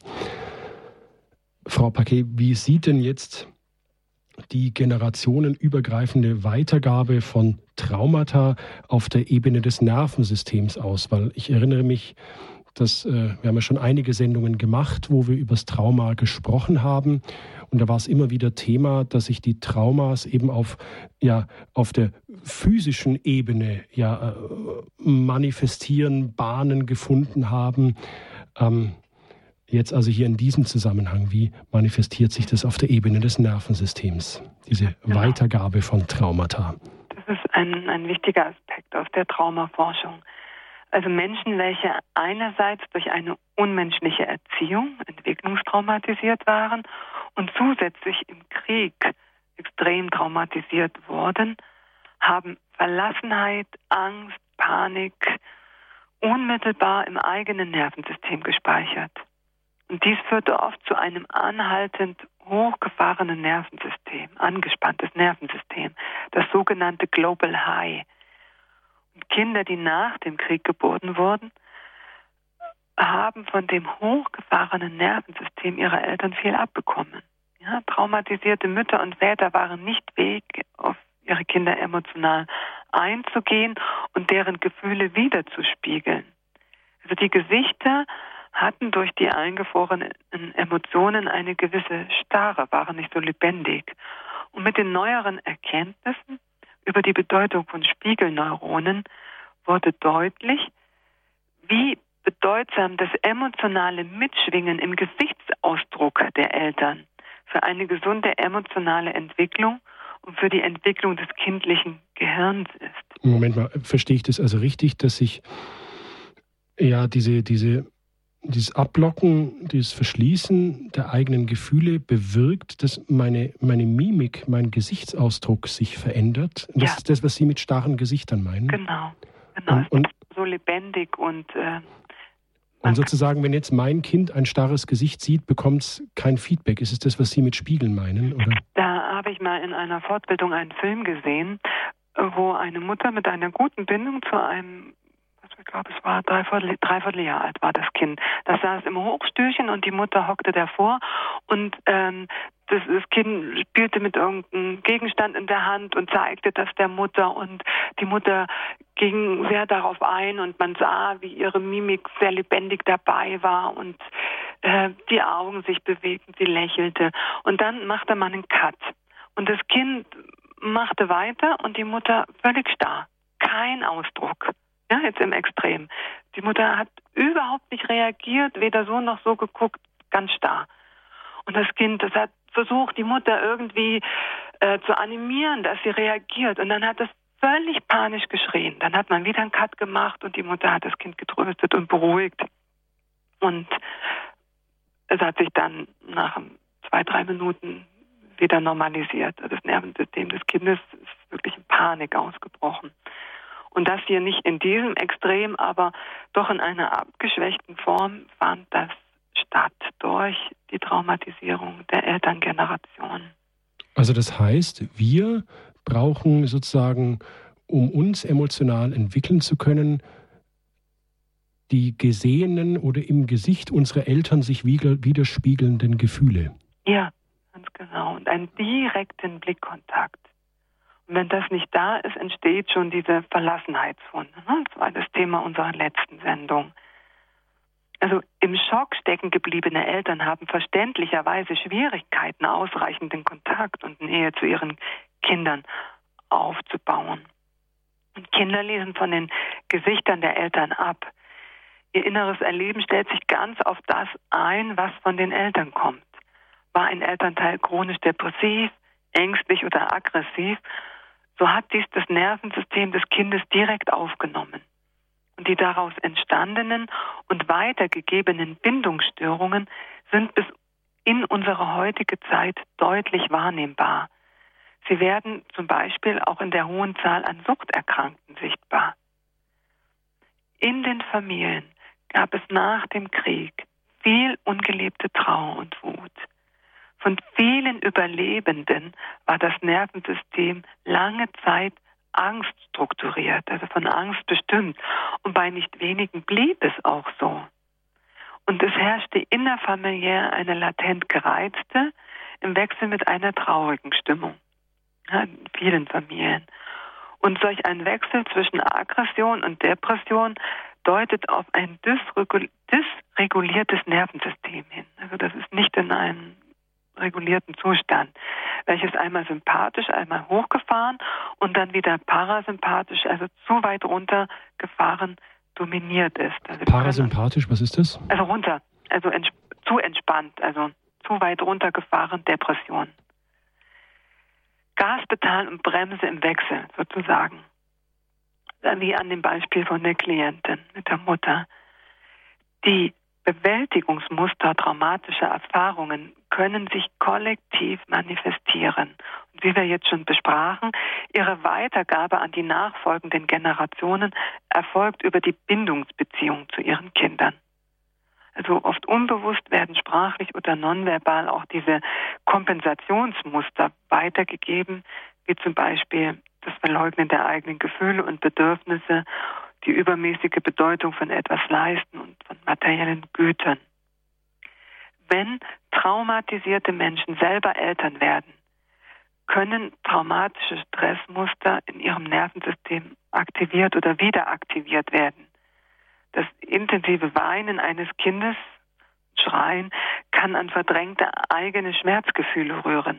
Frau Paquet, wie sieht denn jetzt die generationenübergreifende Weitergabe von Traumata auf der Ebene des Nervensystems aus? Weil ich erinnere mich, dass äh, wir haben ja schon einige Sendungen gemacht, wo wir über das Trauma gesprochen haben. Und da war es immer wieder Thema, dass sich die Traumas eben auf, ja, auf der physischen Ebene ja, äh, manifestieren, Bahnen gefunden haben. Ähm, Jetzt also hier in diesem Zusammenhang, wie manifestiert sich das auf der Ebene des Nervensystems, diese genau. Weitergabe von Traumata? Das ist ein, ein wichtiger Aspekt aus der Traumaforschung. Also Menschen, welche einerseits durch eine unmenschliche Erziehung entwicklungstraumatisiert waren und zusätzlich im Krieg extrem traumatisiert wurden, haben Verlassenheit, Angst, Panik unmittelbar im eigenen Nervensystem gespeichert. Und dies führte oft zu einem anhaltend hochgefahrenen Nervensystem, angespanntes Nervensystem, das sogenannte Global High. Und Kinder, die nach dem Krieg geboren wurden, haben von dem hochgefahrenen Nervensystem ihrer Eltern viel abbekommen. Ja, traumatisierte Mütter und Väter waren nicht fähig, auf ihre Kinder emotional einzugehen und deren Gefühle wiederzuspiegeln. Also die Gesichter hatten durch die eingefrorenen Emotionen eine gewisse Starre, waren nicht so lebendig. Und mit den neueren Erkenntnissen über die Bedeutung von Spiegelneuronen wurde deutlich, wie bedeutsam das emotionale Mitschwingen im Gesichtsausdruck der Eltern für eine gesunde emotionale Entwicklung und für die Entwicklung des kindlichen Gehirns ist. Moment mal, verstehe ich das also richtig, dass sich ja diese, diese Dieses Ablocken, dieses Verschließen der eigenen Gefühle bewirkt, dass meine, meine Mimik, mein Gesichtsausdruck sich verändert? Das ja. ist das, was Sie mit starren Gesichtern meinen? Genau. genau. Und, und so lebendig und... Äh, und sozusagen, wenn jetzt mein Kind ein starres Gesicht sieht, bekommt es kein Feedback. Ist es das, was Sie mit Spiegeln meinen? Oder? Da habe ich mal in einer Fortbildung einen Film gesehen, wo eine Mutter mit einer guten Bindung zu einem... Ich glaube, es war dreiviertel, dreiviertel Jahr alt war das Kind. Das saß im Hochstühlchen und die Mutter hockte davor und ähm, das, das Kind spielte mit irgendeinem Gegenstand in der Hand und zeigte das der Mutter und die Mutter ging sehr darauf ein und man sah, wie ihre Mimik sehr lebendig dabei war und äh, die Augen sich bewegten, sie lächelte und dann machte man einen Cut und das Kind machte weiter und die Mutter völlig starr, kein Ausdruck. Ja, jetzt im Extrem. Die Mutter hat überhaupt nicht reagiert, weder so noch so geguckt, ganz starr. Und das Kind, das hat versucht, die Mutter irgendwie äh, zu animieren, dass sie reagiert. Und dann hat es völlig panisch geschrien. Dann hat man wieder einen Cut gemacht und die Mutter hat das Kind getröstet und beruhigt. Und es hat sich dann nach zwei, drei Minuten wieder normalisiert. Das Nervensystem des Kindes ist wirklich in Panik ausgebrochen. Und das hier nicht in diesem Extrem, aber doch in einer abgeschwächten Form fand das statt durch die Traumatisierung der Elterngeneration. Also das heißt, wir brauchen sozusagen, um uns emotional entwickeln zu können, die gesehenen oder im Gesicht unserer Eltern sich widerspiegelnden Gefühle. Ja, ganz genau. Und einen direkten Blickkontakt. Und wenn das nicht da ist, entsteht schon diese Verlassenheitswunde. Das war das Thema unserer letzten Sendung. Also im Schock stecken gebliebene Eltern haben verständlicherweise Schwierigkeiten, ausreichenden Kontakt und Nähe zu ihren Kindern aufzubauen. Und Kinder lesen von den Gesichtern der Eltern ab. Ihr inneres Erleben stellt sich ganz auf das ein, was von den Eltern kommt. war ein Elternteil chronisch depressiv, ängstlich oder aggressiv, so hat dies das Nervensystem des Kindes direkt aufgenommen. Und die daraus entstandenen und weitergegebenen Bindungsstörungen sind bis in unsere heutige Zeit deutlich wahrnehmbar. Sie werden zum Beispiel auch in der hohen Zahl an Suchterkrankten sichtbar. In den Familien gab es nach dem Krieg viel ungelebte Trauer und Wut. Von vielen Überlebenden war das Nervensystem lange Zeit angststrukturiert, also von Angst bestimmt. Und bei nicht wenigen blieb es auch so. Und es herrschte innerfamiliär eine latent gereizte, im Wechsel mit einer traurigen Stimmung. Ja, in vielen Familien. Und solch ein Wechsel zwischen Aggression und Depression deutet auf ein dysreguliertes Nervensystem hin. Also das ist nicht in einem regulierten Zustand, welches einmal sympathisch, einmal hochgefahren und dann wieder parasympathisch, also zu weit runtergefahren, dominiert ist. Also Parasympathisch, was ist das? Also runter, also ents- zu entspannt, also zu weit runtergefahren, Depression. Gaspedal und Bremse im Wechsel sozusagen. Wie an dem Beispiel von der Klientin mit der Mutter. Die Bewältigungsmuster traumatischer Erfahrungen können sich kollektiv manifestieren. Und wie wir jetzt schon besprachen, ihre Weitergabe an die nachfolgenden Generationen erfolgt über die Bindungsbeziehung zu ihren Kindern. Also oft unbewusst werden sprachlich oder nonverbal auch diese Kompensationsmuster weitergegeben, wie zum Beispiel das Verleugnen der eigenen Gefühle und Bedürfnisse, die übermäßige Bedeutung von etwas leisten und von materiellen Gütern. Wenn traumatisierte Menschen selber Eltern werden, können traumatische Stressmuster in ihrem Nervensystem aktiviert oder wieder aktiviert werden. Das intensive Weinen eines Kindes, Schreien, kann an verdrängte eigene Schmerzgefühle rühren.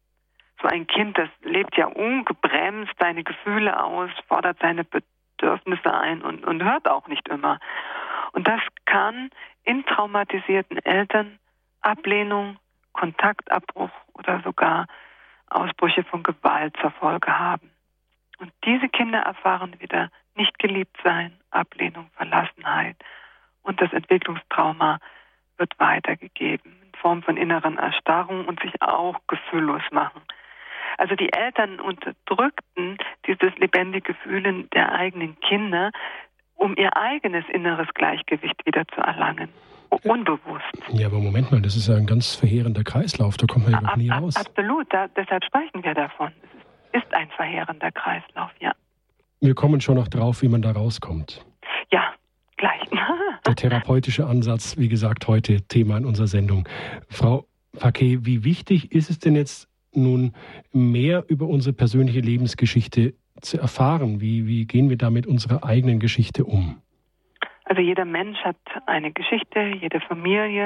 So ein Kind, das lebt ja ungebremst seine Gefühle aus, fordert seine Bedürfnisse ein und, und hört auch nicht immer. Und das kann in traumatisierten Eltern Ablehnung, Kontaktabbruch oder sogar Ausbrüche von Gewalt zur Folge haben. Und diese Kinder erfahren wieder nicht geliebt sein, Ablehnung, Verlassenheit. Und das Entwicklungstrauma wird weitergegeben in Form von inneren Erstarrung und sich auch gefühllos machen. Also die Eltern unterdrückten dieses lebendige Fühlen der eigenen Kinder, um ihr eigenes inneres Gleichgewicht wieder zu erlangen. Unbewusst. Ja, aber Moment mal, das ist ja ein ganz verheerender Kreislauf, da kommt man ja doch nie raus. Absolut, da, deshalb sprechen wir davon. Es ist ein verheerender Kreislauf, ja. Wir kommen schon noch drauf, wie man da rauskommt. Ja, gleich. Der therapeutische Ansatz, wie gesagt, heute Thema in unserer Sendung. Frau Paquet, wie wichtig ist es denn jetzt nun, mehr über unsere persönliche Lebensgeschichte zu erfahren? Wie, wie gehen wir da mit unserer eigenen Geschichte um? Also jeder Mensch hat eine Geschichte, jede Familie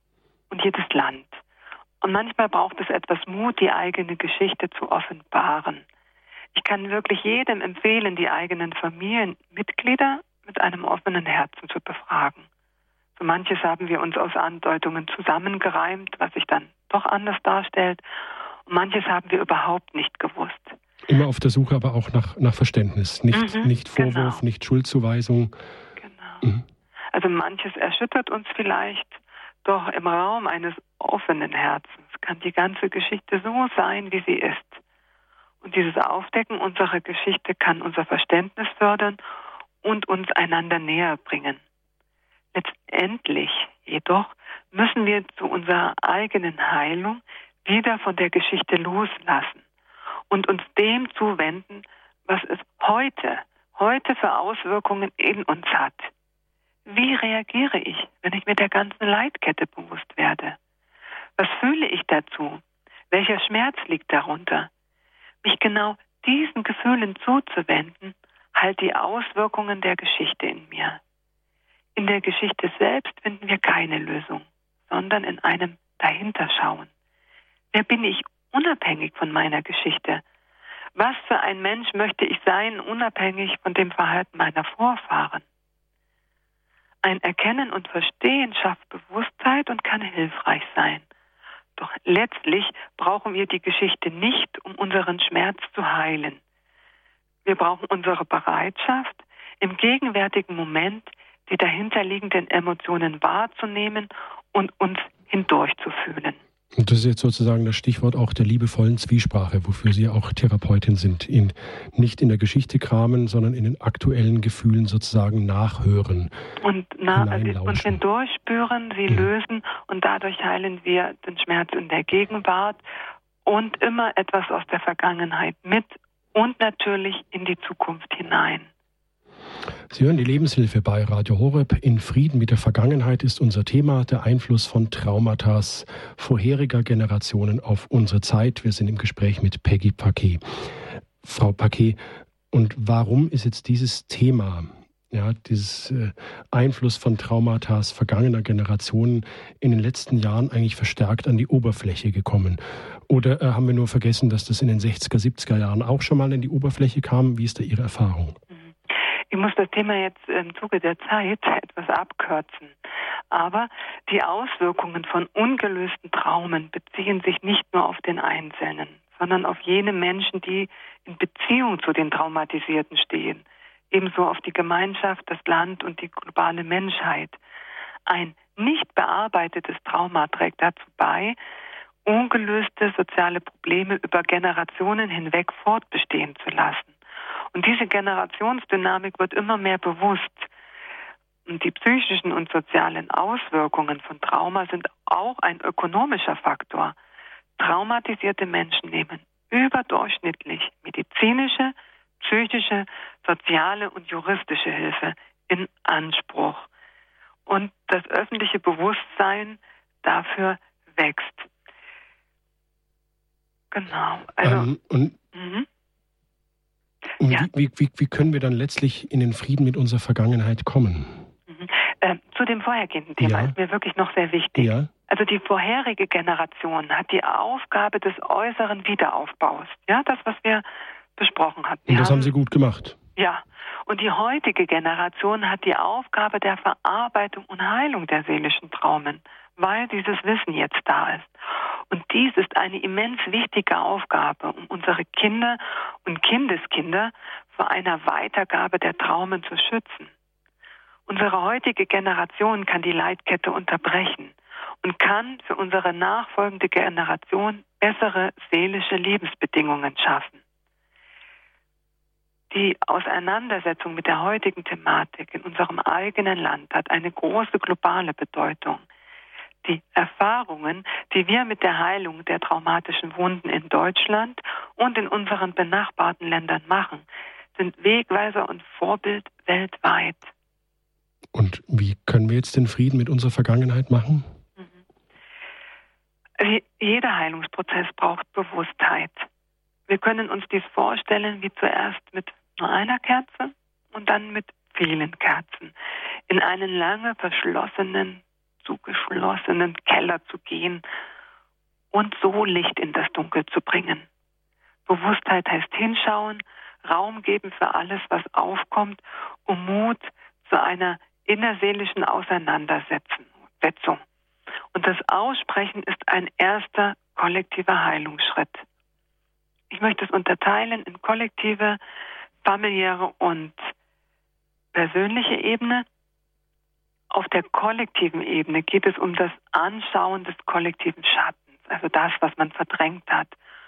und jedes Land. Und manchmal braucht es etwas Mut, die eigene Geschichte zu offenbaren. Ich kann wirklich jedem empfehlen, die eigenen Familienmitglieder mit einem offenen Herzen zu befragen. So manches haben wir uns aus Andeutungen zusammengereimt, was sich dann doch anders darstellt. Und manches haben wir überhaupt nicht gewusst. Immer auf der Suche aber auch nach, nach Verständnis, nicht, mhm, nicht Vorwurf, genau. nicht Schuldzuweisung. Genau. Mhm. Also manches erschüttert uns vielleicht, doch im Raum eines offenen Herzens kann die ganze Geschichte so sein, wie sie ist. Und dieses Aufdecken unserer Geschichte kann unser Verständnis fördern und uns einander näher bringen. Letztendlich jedoch müssen wir zu unserer eigenen Heilung wieder von der Geschichte loslassen und uns dem zuwenden, was es heute, heute für Auswirkungen in uns hat. Wie reagiere ich, wenn ich mit der ganzen Leidkette bewusst werde? Was fühle ich dazu? Welcher Schmerz liegt darunter? Mich genau diesen Gefühlen zuzuwenden, halt die Auswirkungen der Geschichte in mir. In der Geschichte selbst finden wir keine Lösung, sondern in einem Dahinterschauen. Wer bin ich unabhängig von meiner Geschichte? Was für ein Mensch möchte ich sein, unabhängig von dem Verhalten meiner Vorfahren? Ein Erkennen und Verstehen schafft Bewusstheit und kann hilfreich sein. Doch letztlich brauchen wir die Geschichte nicht, um unseren Schmerz zu heilen. Wir brauchen unsere Bereitschaft, im gegenwärtigen Moment die dahinterliegenden Emotionen wahrzunehmen und uns hindurchzufühlen. Und das ist jetzt sozusagen das Stichwort auch der liebevollen Zwiesprache, wofür Sie auch Therapeutin sind. In, nicht in der Geschichte kramen, sondern in den aktuellen Gefühlen sozusagen nachhören. Und, na, und hindurchspüren, sie mhm. lösen und dadurch heilen wir den Schmerz in der Gegenwart und immer etwas aus der Vergangenheit mit und natürlich in die Zukunft hinein. Sie hören die Lebenshilfe bei Radio Horeb. In Frieden mit der Vergangenheit ist unser Thema, der Einfluss von Traumata vorheriger Generationen auf unsere Zeit. Wir sind im Gespräch mit Peggy Paquet. Frau Paquet, und warum ist jetzt dieses Thema, ja, dieses äh, Einfluss von Traumata vergangener Generationen in den letzten Jahren eigentlich verstärkt an die Oberfläche gekommen? Oder äh, haben wir nur vergessen, dass das in den sechziger, siebziger Jahren auch schon mal in die Oberfläche kam? Wie ist da Ihre Erfahrung? Ich muss das Thema jetzt im Zuge der Zeit etwas abkürzen. Aber die Auswirkungen von ungelösten Traumen beziehen sich nicht nur auf den Einzelnen, sondern auf jene Menschen, die in Beziehung zu den Traumatisierten stehen. Ebenso auf die Gemeinschaft, das Land und die globale Menschheit. Ein nicht bearbeitetes Trauma trägt dazu bei, ungelöste soziale Probleme über Generationen hinweg fortbestehen zu lassen. Und diese Generationsdynamik wird immer mehr bewusst. Und die psychischen und sozialen Auswirkungen von Trauma sind auch ein ökonomischer Faktor. Traumatisierte Menschen nehmen überdurchschnittlich medizinische, psychische, soziale und juristische Hilfe in Anspruch. Und das öffentliche Bewusstsein dafür wächst. Genau. Also, ähm, und mhm. Und ja. wie, wie, wie können wir dann letztlich in den Frieden mit unserer Vergangenheit kommen? Mhm. Äh, zu dem vorhergehenden Thema ja. ist mir wirklich noch sehr wichtig. Ja. Also die vorherige Generation hat die Aufgabe des äußeren Wiederaufbaus. Ja, das, was wir besprochen hatten. Und das haben, haben Sie gut gemacht. Ja. Und die heutige Generation hat die Aufgabe der Verarbeitung und Heilung der seelischen Traumen, weil dieses Wissen jetzt da ist. Und dies ist eine immens wichtige Aufgabe, um unsere Kinder und Kindeskinder vor einer Weitergabe der Traumen zu schützen. Unsere heutige Generation kann die Leitkette unterbrechen und kann für unsere nachfolgende Generation bessere seelische Lebensbedingungen schaffen. Die Auseinandersetzung mit der heutigen Thematik in unserem eigenen Land hat eine große globale Bedeutung. Die Erfahrungen, die wir mit der Heilung der traumatischen Wunden in Deutschland und in unseren benachbarten Ländern machen, sind Wegweiser und Vorbild weltweit. Und wie können wir jetzt den Frieden mit unserer Vergangenheit machen? Mhm. Jeder Heilungsprozess braucht Bewusstheit. Wir können uns dies vorstellen wie zuerst mit nur einer Kerze und dann mit vielen Kerzen in einen lange verschlossenen, zugeschlossenen Keller zu gehen und so Licht in das Dunkel zu bringen. Bewusstheit heißt hinschauen, Raum geben für alles, was aufkommt, um Mut zu einer innerseelischen Auseinandersetzung. Und das Aussprechen ist ein erster kollektiver Heilungsschritt. Ich möchte es unterteilen in kollektive, familiäre und persönliche Ebene. Auf der kollektiven Ebene geht es um das Anschauen des kollektiven Schattens, also das, was man verdrängt hat.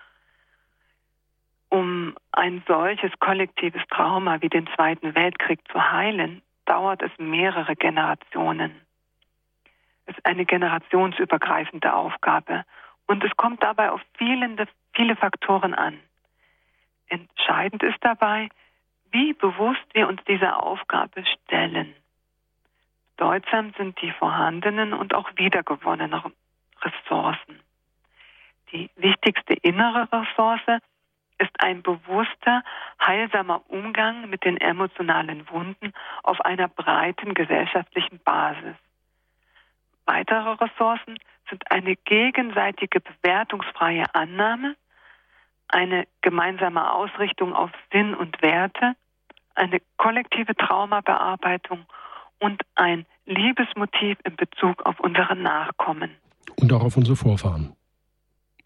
Um ein solches kollektives Trauma wie den Zweiten Weltkrieg zu heilen, dauert es mehrere Generationen. Es ist eine generationsübergreifende Aufgabe und es kommt dabei auf viele, viele Faktoren an. Entscheidend ist dabei, wie bewusst wir uns dieser Aufgabe stellen. Bedeutsam sind die vorhandenen und auch wiedergewonnenen Ressourcen. Die wichtigste innere Ressource ist ein bewusster, heilsamer Umgang mit den emotionalen Wunden auf einer breiten gesellschaftlichen Basis. Weitere Ressourcen sind eine gegenseitige bewertungsfreie Annahme, eine gemeinsame Ausrichtung auf Sinn und Werte, eine kollektive Traumabearbeitung und ein Liebesmotiv in Bezug auf unsere Nachkommen. Und auch auf unsere Vorfahren.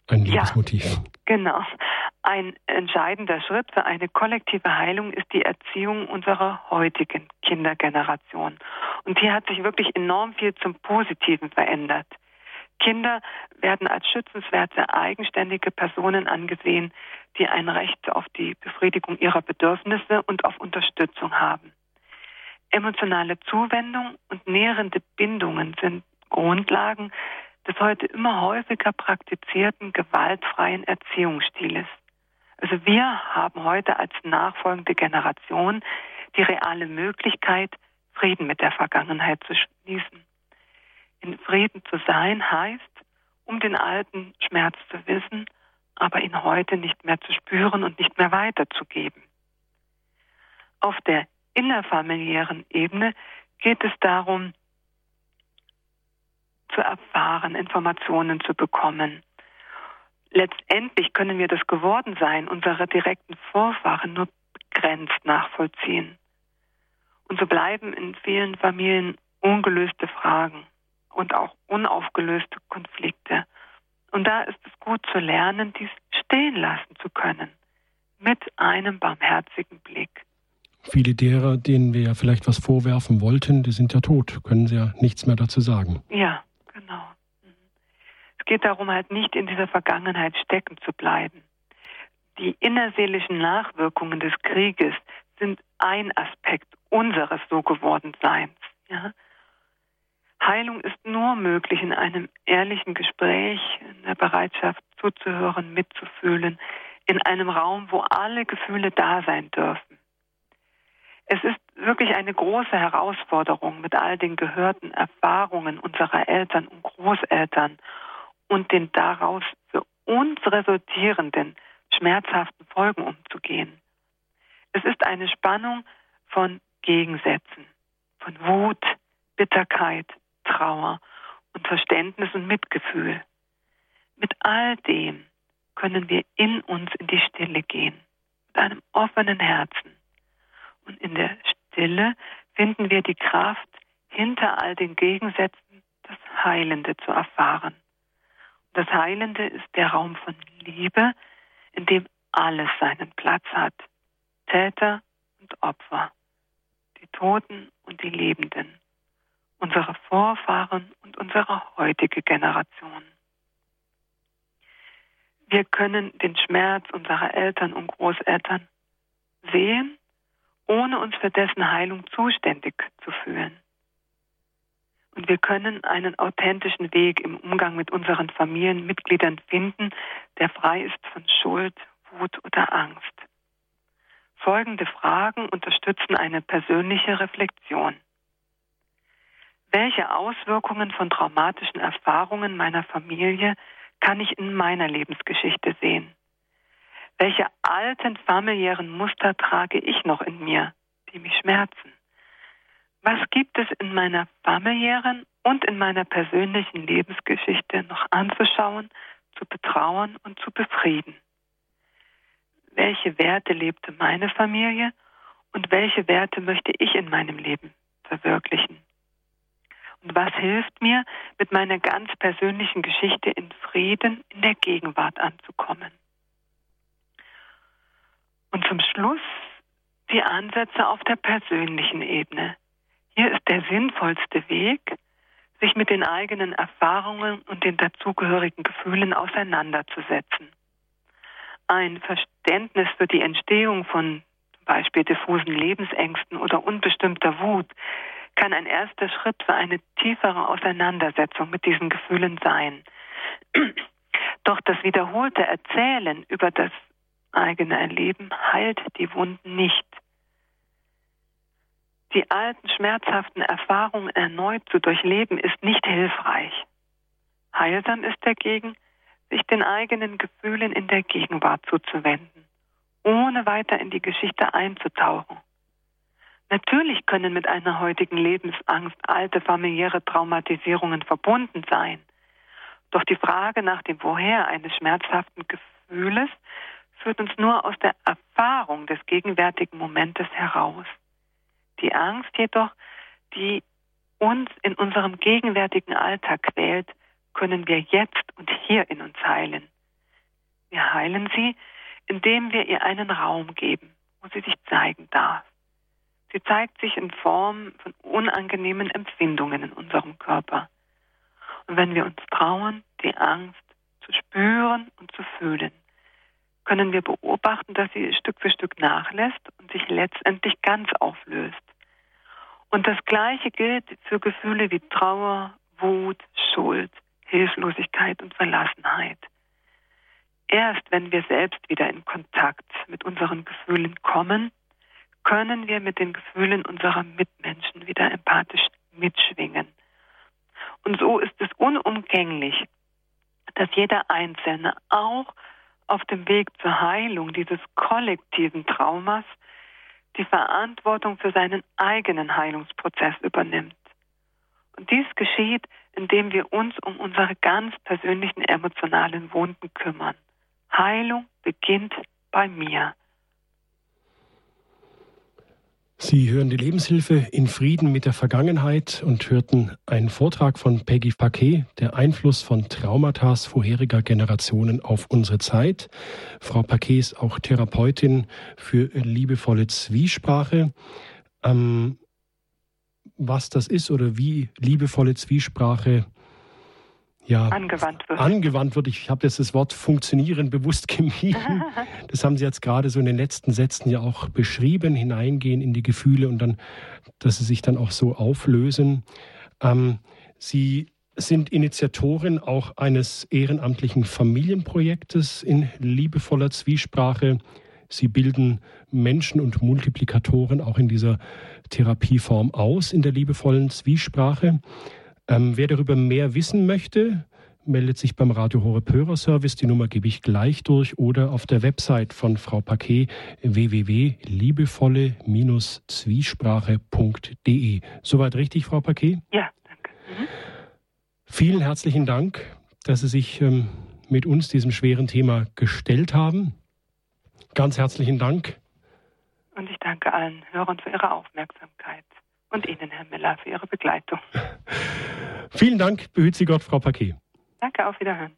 ein Lebensmotiv. Ja, genau. Ein entscheidender Schritt für eine kollektive Heilung ist die Erziehung unserer heutigen Kindergeneration. Und hier hat sich wirklich enorm viel zum Positiven verändert. Kinder werden als schützenswerte, eigenständige Personen angesehen, die ein Recht auf die Befriedigung ihrer Bedürfnisse und auf Unterstützung haben. Emotionale Zuwendung und nährende Bindungen sind Grundlagen des heute immer häufiger praktizierten gewaltfreien Erziehungsstiles. Also wir haben heute als nachfolgende Generation die reale Möglichkeit, Frieden mit der Vergangenheit zu schließen. In Frieden zu sein heißt, um den alten Schmerz zu wissen, aber ihn heute nicht mehr zu spüren und nicht mehr weiterzugeben. Auf der innerfamiliären Ebene geht es darum, zu erfahren, Informationen zu bekommen. Letztendlich können wir das Gewordensein unserer direkten Vorfahren nur begrenzt nachvollziehen. Und so bleiben in vielen Familien ungelöste Fragen und auch unaufgelöste Konflikte. Und da ist es gut zu lernen, dies stehen lassen zu können, mit einem barmherzigen Blick. Viele derer, denen wir ja vielleicht was vorwerfen wollten, die sind ja tot, können sie ja nichts mehr dazu sagen. Ja, genau. Es geht darum, halt nicht in dieser Vergangenheit stecken zu bleiben. Die innerseelischen Nachwirkungen des Krieges sind ein Aspekt unseres so geworden Seins. Ja? Heilung ist nur möglich in einem ehrlichen Gespräch, in der Bereitschaft zuzuhören, mitzufühlen, in einem Raum, wo alle Gefühle da sein dürfen. Es ist wirklich eine große Herausforderung, mit all den gehörten Erfahrungen unserer Eltern und Großeltern und den daraus für uns resultierenden schmerzhaften Folgen umzugehen. Es ist eine Spannung von Gegensätzen, von Wut, Bitterkeit, Trauer und Verständnis und Mitgefühl. Mit all dem können wir in uns in die Stille gehen, mit einem offenen Herzen. Und in der Stille finden wir die Kraft, hinter all den Gegensätzen das Heilende zu erfahren. Das Heilende ist der Raum von Liebe, in dem alles seinen Platz hat. Täter und Opfer, die Toten und die Lebenden, unsere Vorfahren und unsere heutige Generation. Wir können den Schmerz unserer Eltern und Großeltern sehen, ohne uns für dessen Heilung zuständig zu fühlen. Und wir können einen authentischen Weg im Umgang mit unseren Familienmitgliedern finden, der frei ist von Schuld, Wut oder Angst. Folgende Fragen unterstützen eine persönliche Reflexion. Welche Auswirkungen von traumatischen Erfahrungen meiner Familie kann ich in meiner Lebensgeschichte sehen? Welche alten familiären Muster trage ich noch in mir, die mich schmerzen? Was gibt es in meiner familiären und in meiner persönlichen Lebensgeschichte noch anzuschauen, zu betrauern und zu befrieden? Welche Werte lebte meine Familie und welche Werte möchte ich in meinem Leben verwirklichen? Und was hilft mir, mit meiner ganz persönlichen Geschichte in Frieden in der Gegenwart anzukommen? Und zum Schluss die Ansätze auf der persönlichen Ebene. Hier ist der sinnvollste Weg, sich mit den eigenen Erfahrungen und den dazugehörigen Gefühlen auseinanderzusetzen. Ein Verständnis für die Entstehung von zum Beispiel diffusen Lebensängsten oder unbestimmter Wut kann ein erster Schritt für eine tiefere Auseinandersetzung mit diesen Gefühlen sein. Doch das wiederholte Erzählen über das eigene Erleben heilt die Wunden nicht. Die alten schmerzhaften Erfahrungen erneut zu durchleben, ist nicht hilfreich. Heilsam ist dagegen, sich den eigenen Gefühlen in der Gegenwart zuzuwenden, ohne weiter in die Geschichte einzutauchen. Natürlich können mit einer heutigen Lebensangst alte familiäre Traumatisierungen verbunden sein. Doch die Frage nach dem Woher eines schmerzhaften Gefühles führt uns nur aus der Erfahrung des gegenwärtigen Momentes heraus. Die Angst jedoch, die uns in unserem gegenwärtigen Alltag quält, können wir jetzt und hier in uns heilen. Wir heilen sie, indem wir ihr einen Raum geben, wo sie sich zeigen darf. Sie zeigt sich in Form von unangenehmen Empfindungen in unserem Körper. Und wenn wir uns trauen, die Angst zu spüren und zu fühlen, können wir beobachten, dass sie Stück für Stück nachlässt und sich letztendlich ganz auflöst. Und das Gleiche gilt für Gefühle wie Trauer, Wut, Schuld, Hilflosigkeit und Verlassenheit. Erst wenn wir selbst wieder in Kontakt mit unseren Gefühlen kommen, können wir mit den Gefühlen unserer Mitmenschen wieder empathisch mitschwingen. Und so ist es unumgänglich, dass jeder Einzelne auch auf dem Weg zur Heilung dieses kollektiven Traumas die Verantwortung für seinen eigenen Heilungsprozess übernimmt. Und dies geschieht, indem wir uns um unsere ganz persönlichen emotionalen Wunden kümmern. Heilung beginnt bei mir. Sie hören die Lebenshilfe in Frieden mit der Vergangenheit und hörten einen Vortrag von Peggy Paquet, der Einfluss von Traumata vorheriger Generationen auf unsere Zeit. Frau Paquet ist auch Therapeutin für liebevolle Zwiesprache. Ähm, was das ist oder wie liebevolle Zwiesprache ja, angewandt wird. Angewandt wird. Ich habe jetzt das Wort funktionieren bewusst gemieden. Das haben Sie jetzt gerade so in den letzten Sätzen ja auch beschrieben, hineingehen in die Gefühle und dann, dass sie sich dann auch so auflösen. Ähm, Sie sind Initiatorin auch eines ehrenamtlichen Familienprojektes in liebevoller Zwiesprache. Sie bilden Menschen und Multiplikatoren auch in dieser Therapieform aus, in der liebevollen Zwiesprache. Ähm, wer darüber mehr wissen möchte, meldet sich beim Radio Horeb Hörerservice. Die Nummer gebe ich gleich durch oder auf der Website von Frau Paquet w w w punkt liebevolle Zwiesprache punkt d e. Soweit richtig, Frau Paquet? Ja, danke. Mhm. Vielen herzlichen Dank, dass Sie sich ähm, mit uns diesem schweren Thema gestellt haben. Ganz herzlichen Dank. Und ich danke allen Hörern für ihre Aufmerksamkeit. Und Ihnen, Herr Miller, für Ihre Begleitung. Vielen Dank, behüt Sie Gott, Frau Paquet. Danke, auf Wiederhören.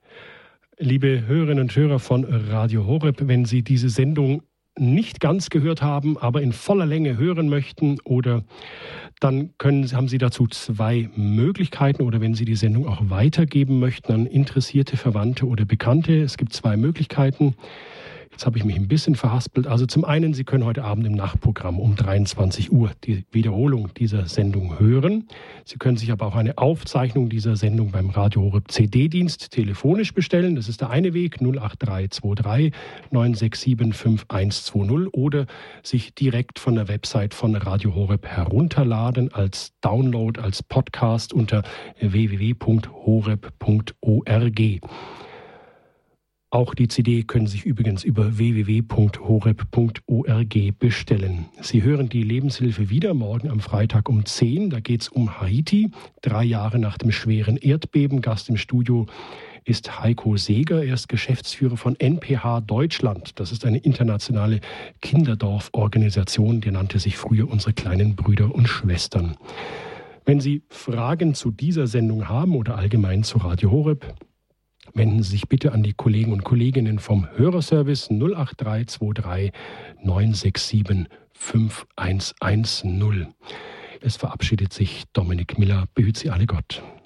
Liebe Hörerinnen und Hörer von Radio Horeb, wenn Sie diese Sendung nicht ganz gehört haben, aber in voller Länge hören möchten, oder dann können, haben Sie dazu zwei Möglichkeiten, oder wenn Sie die Sendung auch weitergeben möchten an interessierte Verwandte oder Bekannte. Es gibt zwei Möglichkeiten. Jetzt habe ich mich ein bisschen verhaspelt. Also zum einen, Sie können heute Abend im Nachtprogramm um dreiundzwanzig Uhr die Wiederholung dieser Sendung hören. Sie können sich aber auch eine Aufzeichnung dieser Sendung beim Radio Horeb C D-Dienst telefonisch bestellen. Das ist der eine Weg, null acht drei zwei drei neun sechs sieben fünf eins zwei null, oder sich direkt von der Website von Radio Horeb herunterladen als Download, als Podcast unter w w w punkt horeb punkt org. Auch die C D können Sie sich übrigens über w w w punkt horeb punkt org bestellen. Sie hören die Lebenshilfe wieder morgen am Freitag um zehn. Da geht es um Haiti, drei Jahre nach dem schweren Erdbeben. Gast im Studio ist Heiko Seeger. Er ist Geschäftsführer von N P H Deutschland. Das ist eine internationale Kinderdorforganisation. Die nannte sich früher Unsere kleinen Brüder und Schwestern. Wenn Sie Fragen zu dieser Sendung haben oder allgemein zu Radio Horeb, wenden Sie sich bitte an die Kollegen und Kolleginnen vom Hörerservice null acht drei zwei drei neun sechs sieben fünf eins eins null. Es verabschiedet sich Dominik Miller. Behüt Sie alle Gott.